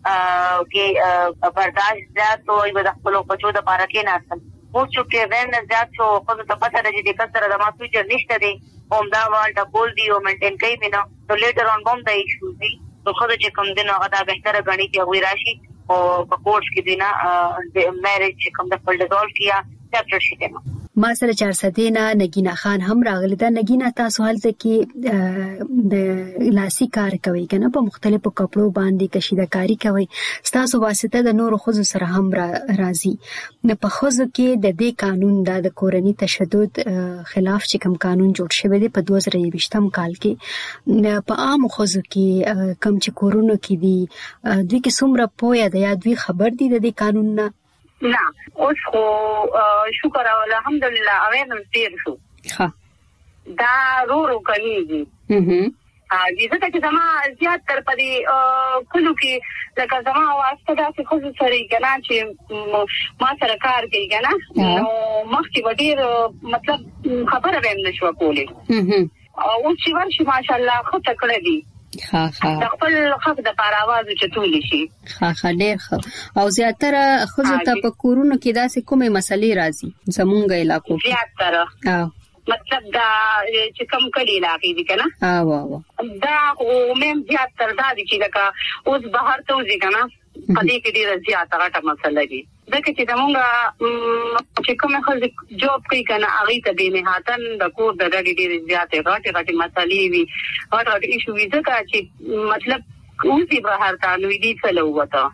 کې برداشت زیات او د خپل بچو د پاره کې نه اصل او چې اویرنس زیات شو خو ته پته راځي د کسر د ما فیوچر نشته دي هم دا ورته کول دی او مینټین کوي نه نو لیټر اون بم د ایشو دی نو خو چې کوم دین هغه دا بهتره غني چې وی راشي او په کورس کې دینا د میریج چې کوم د خپل ډول کیا چپټر شي ته ما سره چار سدینا نگینا خان هم راغلی دا نگینا تاسو حالت کې د لاسي کار کوي کنه په مختلفو کپړو باندې کشیدکاری کوي تاسو واسطه د نور خو سره هم راضي نه په خوځو کې د دې قانون د کورنۍ تشدد خلاف چې کوم قانون جوړ شوی دی په دوه زره یوولسم کال کې په عام خوځو کې کم چې کورونو کې دي دوی کې څومره پوهه ده یا دوی خبر دي د دې قانون نه نه اوس خو شکر او الحمدلله اوینم تیر شو ها دا رو رو کوي هم ا دې ځکه چې زما زیات تر پدې کلو کې لکه زما واسطه دا څه خو سره کنه چې ما سره کار کوي کنه نو مخکې وړي مطلب خبره به نشو کولی هم او چې ورشي ماشاءالله خو تکړه دي ها ها د خپل حق د پاره आवाज چتول شي ها ها ډېر ښه او زیاتره خزو ته په کورونو کې داسې کومې مسلې راځي زمونږ علاقو کې زیاتره اه مطلب دا چې کم کلی علاقې دي کنه اه واه واه دا ومم زیاتره دا دي چې لکه اوس بهر ته وځي کنه پدې کې ډېر زیاته غټه مسله دي ځکه چې زمونږ چې کومه خلک جوب کوي کنه هغه ته به نهاتن د کور د ډېر ډېر زیاته غټه غټه مسلې وي او دا ایشو وي ځکه چې مطلب اوسې بهر ته نو دي څه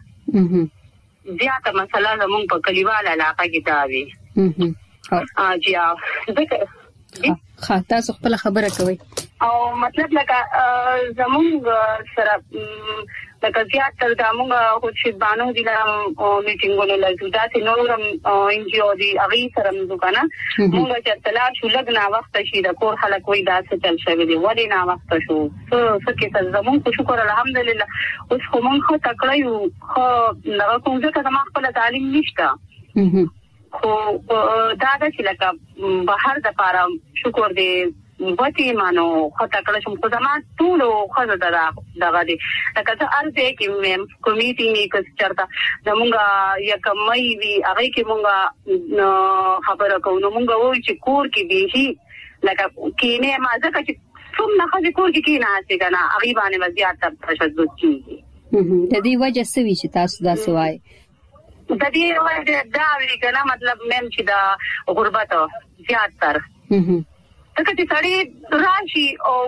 لوته زیاته مسله زمونږ په کلیوال علاقه کې دا وي ها جیا ځکه ها تاسو خپل خبره کوي او مطلب لکه زمونږ سره لکه زیات تر دا موږ خو چې بانو دي لا میټینګونه لږه داسې نورم ان جی او دي هغه سره موږ کنه موږ چې تلار شو لګنا وخت شي د کور خلک وې داسې تل شوی دی ولې نا وخت شو څه څه کې زمون خو شکر الحمدلله اوس خو موږ خو تکړه یو خو نه کوم ځکه ما خپل تعلیم نشته خو دا د چې لکه بهر د پاره شکر دی وتی مانو خطا کړه چې په زما ټول خو دا دغه دي لکه څه ارزه کې مم کمیټي نه کس چرته زمونږه یک مې وی هغه کې مونږه خبره کوو مونږه وای چې کور کې به لکه کینه ما ځکه چې څوم نه خځې کور کې کینه هسي کنه هغه باندې وضعیت تشدد کیږي د دې وجه څه وی چې تاسو دا سوای د دې وجه دا وی کنه مطلب مم چې دا غربت زیات تر ځکه چې سړی راشي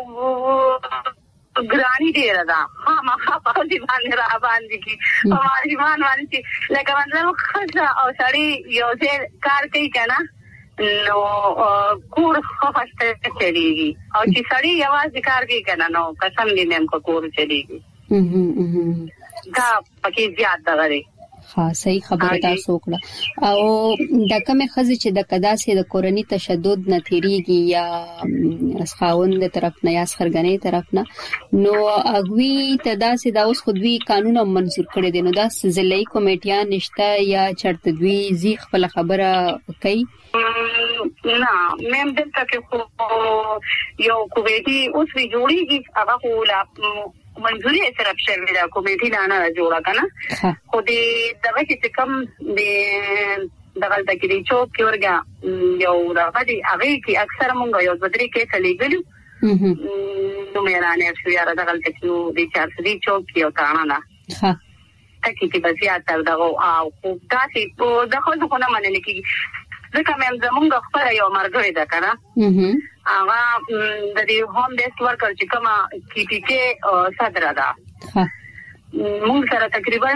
او ګرانی دی راځه ها ما په دې باندې را باندې کی او ایمان باندې لکه مطلب خزه او سړی یو ځای کار کوي کنه نو کور خو فاسته چلیږي او چې سړی یوازې کار کوي کنه نو قسم دې نیم کو کور چلیږي دا پکې زیات دغه ها صحیح خبره تاسو وکړه او د کومه خزه چې د قداسې د کورنۍ تشدد نه تیریږي یا اسخاوند د طرف نه یا خرګنې طرف نه نو اغوی تداسې د اوس خودوی قانون منظور کړي دي نو دا ځلې کمیټیا نشته یا چرته دوی زی خپل خبره کوي نه مم دلته کې خو یو کوټي اوس وی جوړیږي هغه خو لا منځوري سره شوی دا کمیټه نه نه جوړه کنه خو دې دغه چې کوم دې دغه د کې چوک کې ورګه یو راغلي هغه کې اکثر مونږ یو بدري کې تلېګلو نو مې رانه شو یاره دغه ته کې دې چار سدي چوک کې او تانا نه ها تکي چې بیا تر دغه او خو داسې په دغه څه نه منل کېږي ځکه مې زمونږ خپل یو مرګ دی کنه هغه د دې هوم بیس ورکر چې کومه کی پی کې صدر ده موږ سره تقریبا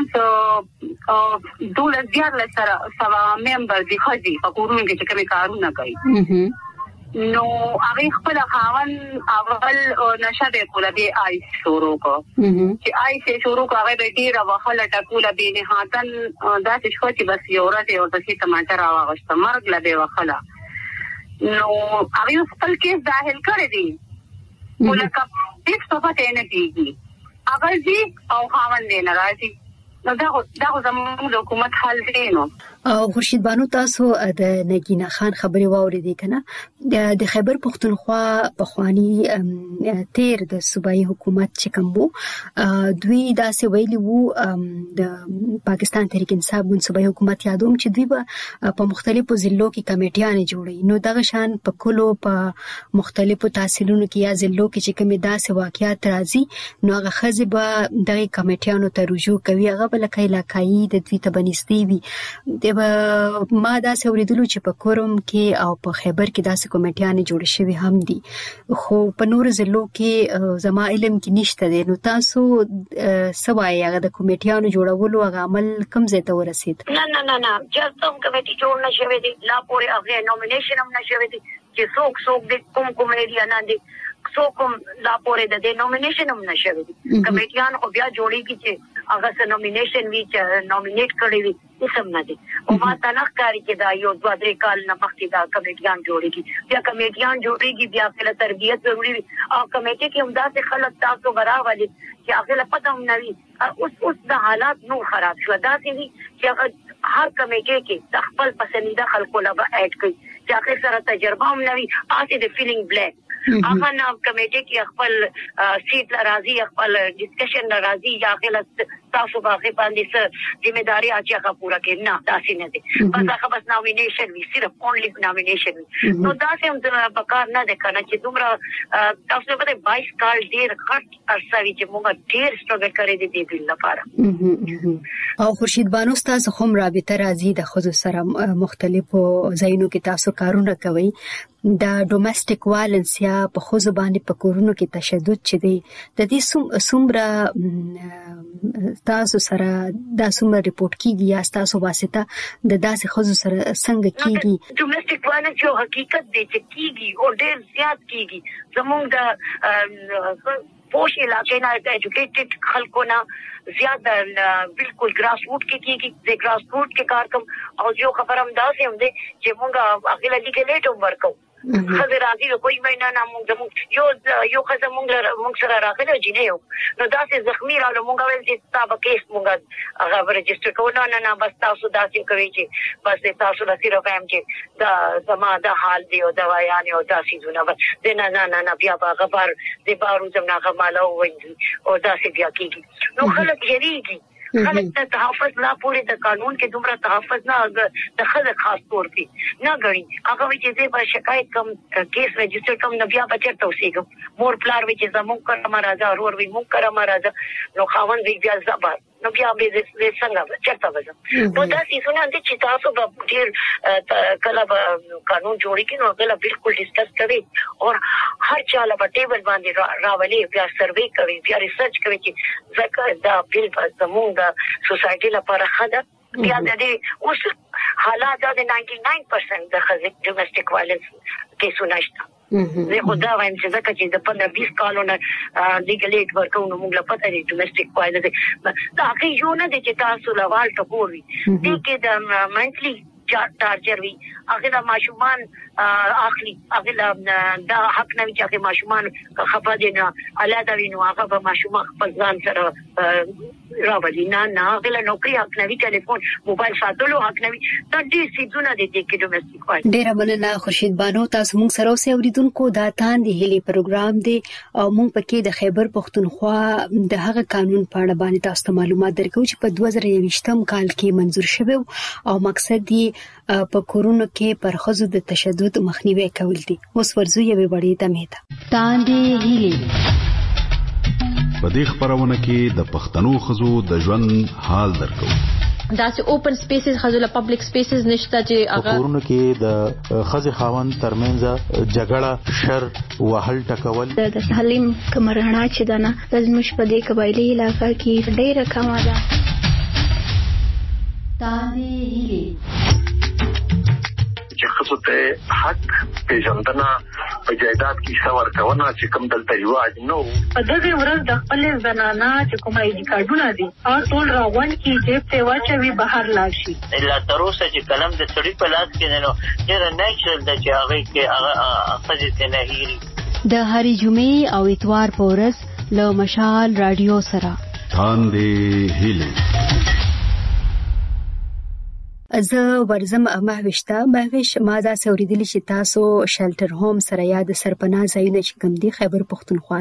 دولت زیات لسره سوا ممبر دي خدي په کورونو کې چې کومه کارونه کوي نو هغه خپل خاون اول نشه به کوله به آی شروع کو چې آی سه شروع کو هغه به ډیره وخله ټکوله به نه هاتن داسې شو چې بس یو راته او د څه ټماټر راوغشت مرګ لا به وخله نو هغه خپل کیس داخل کړی دی ولکه هیڅ څه پته نه کیږي هغه دې او خاوند نه راځي نو دا دا زموږ حکومت حل دی نو او خورشید بانو تاسو د نگینا خان خبري واوریدې کنه د خیبر پختونخوا په خواني تیر د صوبایي حکومت چې کوم وو دوی داسې ویلي وو د پاکستان تحریک انصاف منصوبایي حکومت یادوم چې دوی په مختلفو ضلعو کې کمیټیاں جوړي نو دغه شان په کلو په مختلفو تحصیلونو کې یا ضلعو کې چې کومه داسې واقعیات راځي نو هغه خزبه دغه کمیټیانو ته رجوع کوي هغه بل کای علاقائی د دوی ته بنستی وي ما داسې اوریدلو چې په کورم کې او په خیبر کې داسې کمیټیاں جوړ شوي هم دي خو په نور ضلعو کې زما علم کې نشته دي نو تاسو سوای هغه د کمیټیانو جوړولو هغه عمل کم ځای ته ورسید نه نه نه نه چې کوم کمیټي جوړ نشوي دي لا پورې هغه نومینیشن هم نشوي دي چې څوک څوک د کوم کوم ایریا نه دي څوک لا پورې د نومینیشن هم نشوي دي کمیټیان خو بیا جوړیږي چې هغه څه نومینیشن وی چې نومینیټ کړی وي هیڅ نه دي او ما تنخ کاری کې دا یو دوه درې کال نه مخکې دا کمیټیان جوړیږي بیا کمیټیان جوړیږي بیا په تربیت ضروري وي او کمیټي کې هم داسې خلک تاسو براولي چې هغه پته هم نه وي اوس اوس د حالات نو خراب شو داسې وي چې هر کمیټي کې خپل پسندیده خلکو لا اډ کوي چې هغه سره تجربه هم نه وي آسه د فیلینګ بلیک هغه نه کمیټي کې خپل سیټ راځي خپل ډسکشن راځي یا خپل تاسو باغې باندې څه ځمېداري اچي هغه پورا کې نه تاسو نه دي بس هغه بس نومینیشن وی صرف اونلی نومینیشن نو تاسو هم بکار نه ده کنه چې دومره تاسو په بایس کال ډیر خرڅ ارسوي چې موږ ډیر سټرګل کړی دي د بل لپاره او خورشید بانو تاسو هم رابطه راځي د خود سره مختلفو ځایونو کې تاسو کارونه کوي د ډومېسټک وایلنس یا په خوځ باندې په کورونو کې تشدد چي دي د دې سومره تاسو سره دا سومره ریپورت کیږي یا تاسو واسطه د داسې خوځ سره څنګه کیږي ډومېسټک وایلنس یو حقیقت دی چې کیږي او ډېر زیات کیږي زموږ د پوش علاقې نه ایجوکیټډ خلکو نه زیات بالکل ګراس روټ کې کیږي د ګراس روټ کې کار کوم او یو خبر هم داسې هم دي چې موږ هغه لږ کې لیټ عمر کوو خزر راځي کوئی مې نه موږ زموږ یو یو خزر موږ موږ سره راغلی جنې یو نو داسې زخمی رااله موږ ول چې تاسو کیس موږ هغه رجسټر کوو نه نه بس تاسو داسې کوي چې بس تاسو د صرف هم چې دا زما د حال دی او دوايان او داسې زونه بس نه نه نه نه بیا هغه بار د بارو زمنا غماله وایي او داسې بیا کیږي نو خلک یریږي خلک ته تحفظ لا پورې د قانون کې دومره تحفظ نه د خلک خاص طور کې نه غړي هغه وی چې زه به شکایت کوم کیس رجسټر کوم نو بیا بچر توسيګم مور پلار وی چې زموږ کړه مرزه اور وی موږ کړه مرزه نو خاوند وی بیا زبر نو بیا به دې څنګه چرته وځم نو دا سيزونه د چې تاسو به ډیر کله قانون جوړی کې نو غلا بالکل ډیسکس کوي او هر چاله په ټیبل باندې راولي بیا سروي کوي بیا ریسرچ کوي چې ځکه دا بل زموږ سوسايټي لپاره خده بیا د دې اوس حالات د ناینټي ناین پرسنټ د خزې ډومېسټک وایلنس کیسونه شته زه خدا وایم چې ځکه چې د پندرہ بیس کالونو لیګلیټ ورکو نو موږ لپاره دی ډومېسټک وایلنس دا هغه یو نه دي چې تاسو لوال ټکوي دي کې د منټلی چارجر وی هغه د ماشومان اخلي هغه د حق نه چې هغه ماشومان خپه دي نه الاده وینو هغه به ماشومان خپل ځان سره راولي نه نه هغه نوکری حق نه وی ټلیفون موبایل ساتلو حق نه وی دا دې سيزونه دي چې ډومېسټک وایلنس ډیر مننه خورشید بانو تاسو موږ سره اوسې اوریدونکو دا تان دی هلي پروګرام دی او موږ پکې د خیبر پختونخوا د هغه قانون په اړه باندې تاسو معلومات درکو چې په دوه زره یوویشتم کال کې منزور شوی او مقصد دی په کورونو کې پر خزو د تشدد مخنیوي کول دي اوس ورزو یوه وړي تمه ده تاندې هلي په دې خبرونه کې د پښتنو خزو د ژوند حال درکو دا چې اوپن سپیسز خزو له پبلک سپیسز نشته چې هغه کورونو کې د خزې خاوند ترمنځ جګړه شر وهل ټکول د حلیم کمرهنا چې دنه د زموږ په دې قبایلی علاقې کې ډېر کم ده تاندې هلي چې خصوص ته حق پیژندنه په جایداد کې څور کونه چې کوم دلته ریواج نو په دغه ورځ د خپل زنانه چې کومه اې ډي کارډونه دي او ټول راوون کې چې په واچوي بهر لاړ شي الا تر اوسه چې کلم د سړي په لاس کې نه نو ډېر نیچرل د چې هغه کې هغه خځې نه هېري د هرې جمعې او اتوار په ورځ له مشال رادیو سره تاندې هلي زه ورزم مهوشته مهوش ما دا سوریدلی چې تاسو شلټر هوم سره یا د سرپناه ځایونه چې کوم دي خیبر پختونخوا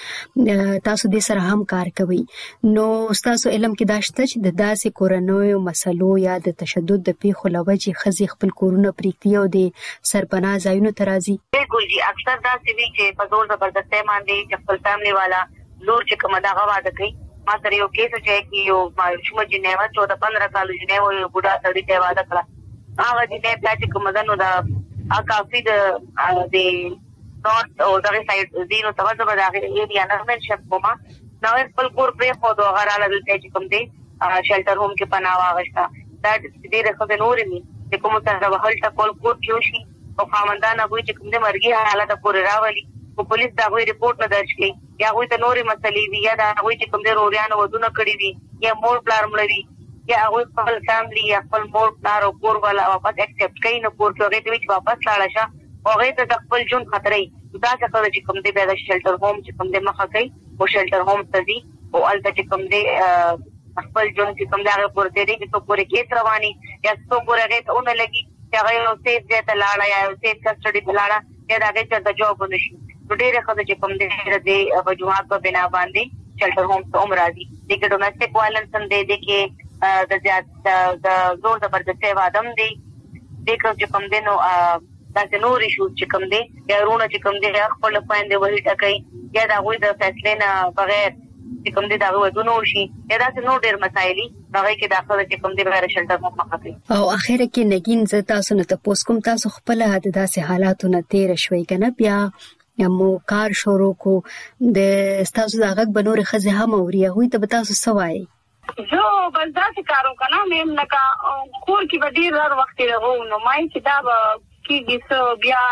کې تاسو د سره هم کار کوي نو تاسو علم کې داشته چې د داسې کورنوي مسلو یا د تشدد د پیښو لوجې خزي خپل کورونه پریکتي او د سرپناه ځایونه ترازي بالکل جی اکثر دا سی وی چې په زور زبردسته باندې چې خپل فیملی والا لور چې کومه دا غواړي کوي ما سره یو کیس چې کی یو ماشوم جنې و چودہ پندرہ کال جنې و یو بوډا سړی ته واده کړه هغه جنې بیا چې کوم دنو دا ا کافي د د نورث او دغه سایډ دینو ته ورته راغی ایریا نه منشن کومه نو خپل کور پرې خو دا غراله دلته چې کوم دی شیلټر هوم کې پناه واغښتا دا دې رخصت نورې ني چې کوم څنګه وهلټه کول کور کیوشي او خامندان هغه چې کوم دې مرګي حالت پورې راولي او پولیس دا غوي رپورټ نه درج کړي یا غوي ته نورې مسلې وي یا دا غوي چې کوم دې روریانو ودونه کړی وي یا مور پلار مړوي یا غوي خپل فیملی یا خپل مور پلار او کور والا واپس اکسپټ کوي نو کور کې هغه ته واپس لاړ شه او هغه ته خپل ژوند خطرې دا څه چې کوم دې به د شیلټر هوم چې کوم دې مخه کوي او شیلټر هوم تدي او البته چې کوم دې خپل ژوند چې کوم دغه پورته دي چې پورې کیس رواني یا څو پورې هغه ته اون لګي چې هغه یو سیف دې ته لاړ یا یو سیف کسټډي ته لاړ یا هغه ته د جواب ونشي ډېر خلک چې کوم دې د وجوهات په بنا باندې شیلټر هوم ته عمر راځي د ډومېسټک وایلنس هم دی کې د زیات د زور زبردستي وادم دی د کوم چې کوم دې نو دا چې نور شو چې کوم دې یا رونه چې کوم دې خپل پاندې وਹੀ ټکای یا دا غوي د فیصله نه بغیر چې کوم دې دا ودونو شي یا دا نو ډېر مسایلی هغه کې داخله چې کوم دې بغیر شیلټر هوم مخه کوي او اخر کې نګین ز تاسو نه تاسو کوم تاسو خپل د داسې حالاتو نه تیر شوي کنه بیا مو کار شروع کو د تاسو دغه بنور خزه هم اوري هوی ته تاسو سوای جو بس دا چې کارو کنه مې لکه کور کې بدیر هر وخت راغو نو مای چې دا کیږي سو بیا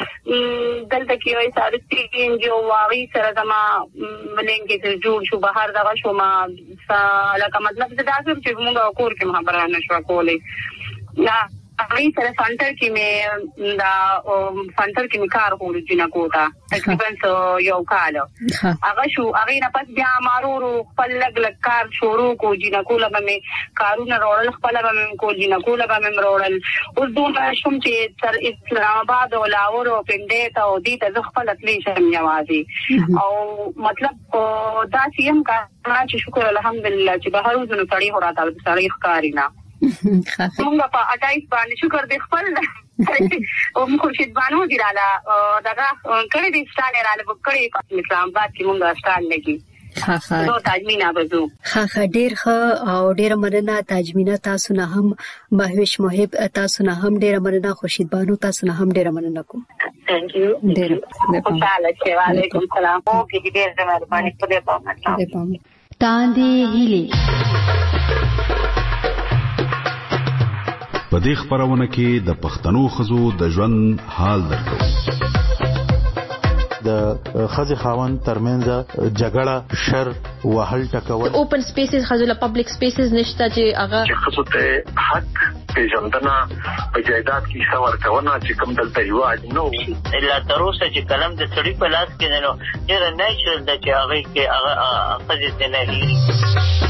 دلته کې وای ساره سټین جو واوی سره دما ملنګ کې جوړ شو بهر دا شو ما لکه مطلب دا چې موږ کور کې خبره نشو کولای لا هغه سره سنټر کې مې دا سنټر کې مې کار کول جنا کوتا تقریبا یو کال هغه شو هغه نه پس بیا مارو خپل لګ لګ کار شروع کو جنا کوله مې کارونه روړل خپل مې کو جنا کوله مې روړل اوس دوه شوم چې تر اسلام آباد او لاهور او پنده ته او دې ته خپل اتلی شم یوازي او مطلب دا سیم کا چې شکر الحمدلله چې به هر ورځ نړۍ هراته سړی ښکارینا موږ په اټایس باندې شکر دې خپل او خورشید بانو دی رااله دغه کړي دې ستاره رااله کړي په اسلام آباد کې موږ ستاره لګي ها ها نو تاجمینا بزو ها ها ډیر ښه او ډیر مننه تاجمینا تاسو نه هم مهوش محب تاسو نه هم ډیر مننه خورشید بانو تاسو نه هم ډیر مننه کوم ثانک یو ډیر تعالی علیکم السلام او کې ډیر مهرباني په دې پامه تاندې هیلي په دې خبرونه کې د پښتنو خزو د ژوند حال درکو د خزي خاوند ترمنځ جګړه شر وهل ټکول اوپن سپیسز خزو له پبلک سپیسز نشته چې هغه چې خصو ته حق پیژندنه په جایداد کې څور کونه چې کوم دلته یو اج نو الا تر اوسه چې کلم د سړی په لاس کې نه نو ډیر نېچرل د چې هغه کې هغه خزي نه لري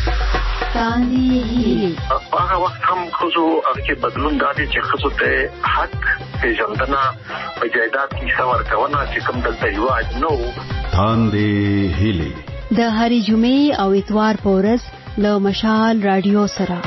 هغه وخت هم خصو هغه بدلون دادي چې خصو ته حق پیژندنه په جایداد کې څور کونه چې کوم دلته یو اج نو تاندې هیلي د هری جمعې او اتوار په ورځ له مشال رادیو سره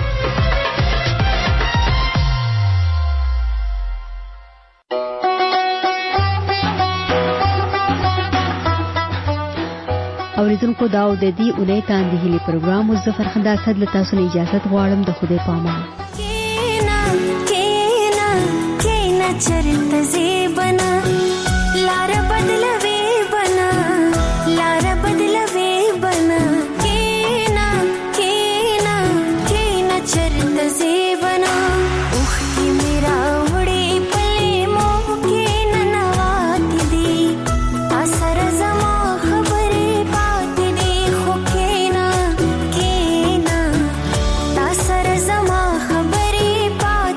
اوریدونکو دا د دې اونۍ تاندې هلي پروګرام مظفر خندا صد له تاسو نه اجازه غواړم د خوده پامه کینا کینا کینا چرت زیبنا لار بدلوي بنا لار بدلوي بنا کینا کینا کینا چرت زیبنا اوخ کی میرا وړي پلي مو کینا نوات دي اثر زما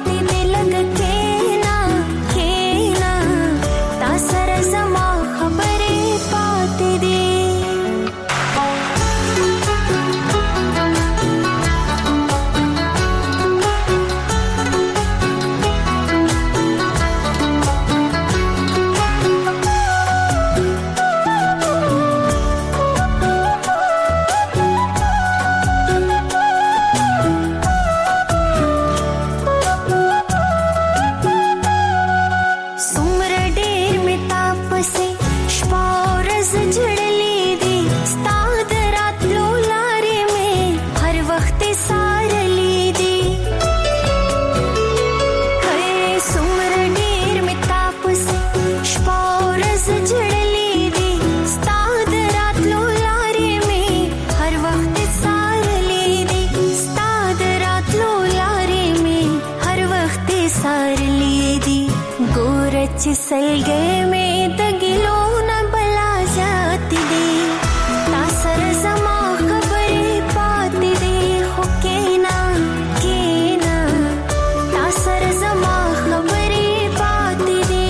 خبر چې سلګې مې د ګلو نه بلا ذاتې دي تا سره زما خبرې پاتې دي خو کېنا کېنا تا سره زما خبرې پاتې دي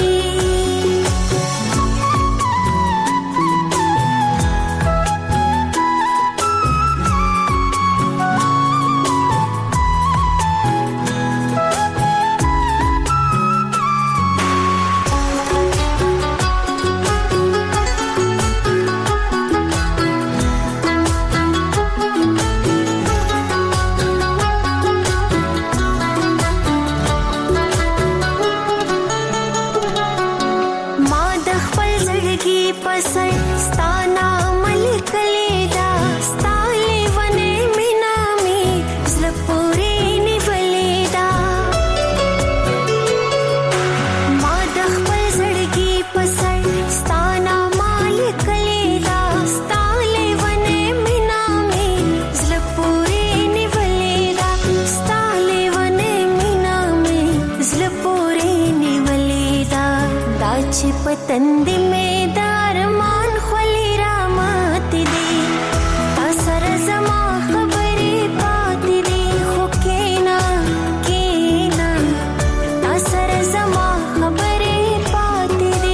पतंदी में दारमान खोली रामत दी असर जमा खबरी पाती दी हो केना केना असर जमा खबरी पाती दी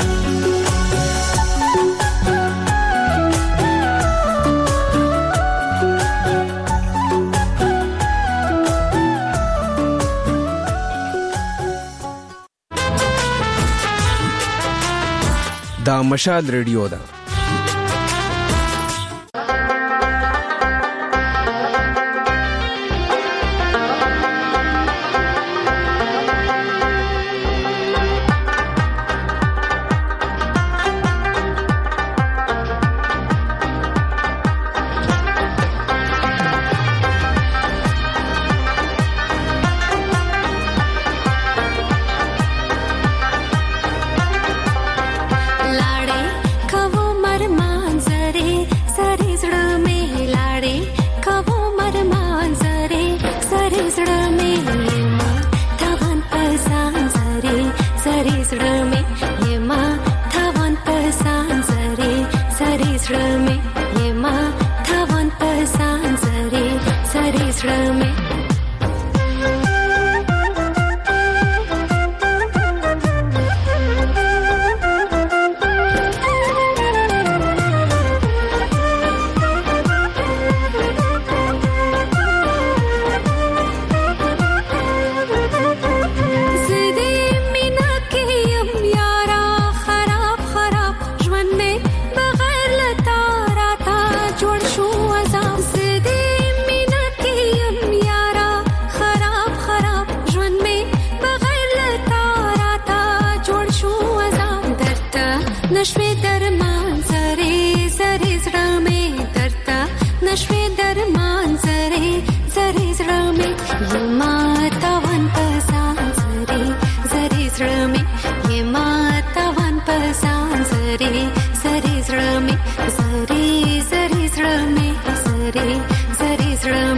دا مشال ریډیو ده Zari, zari, zari, zari, zari, zari, zari,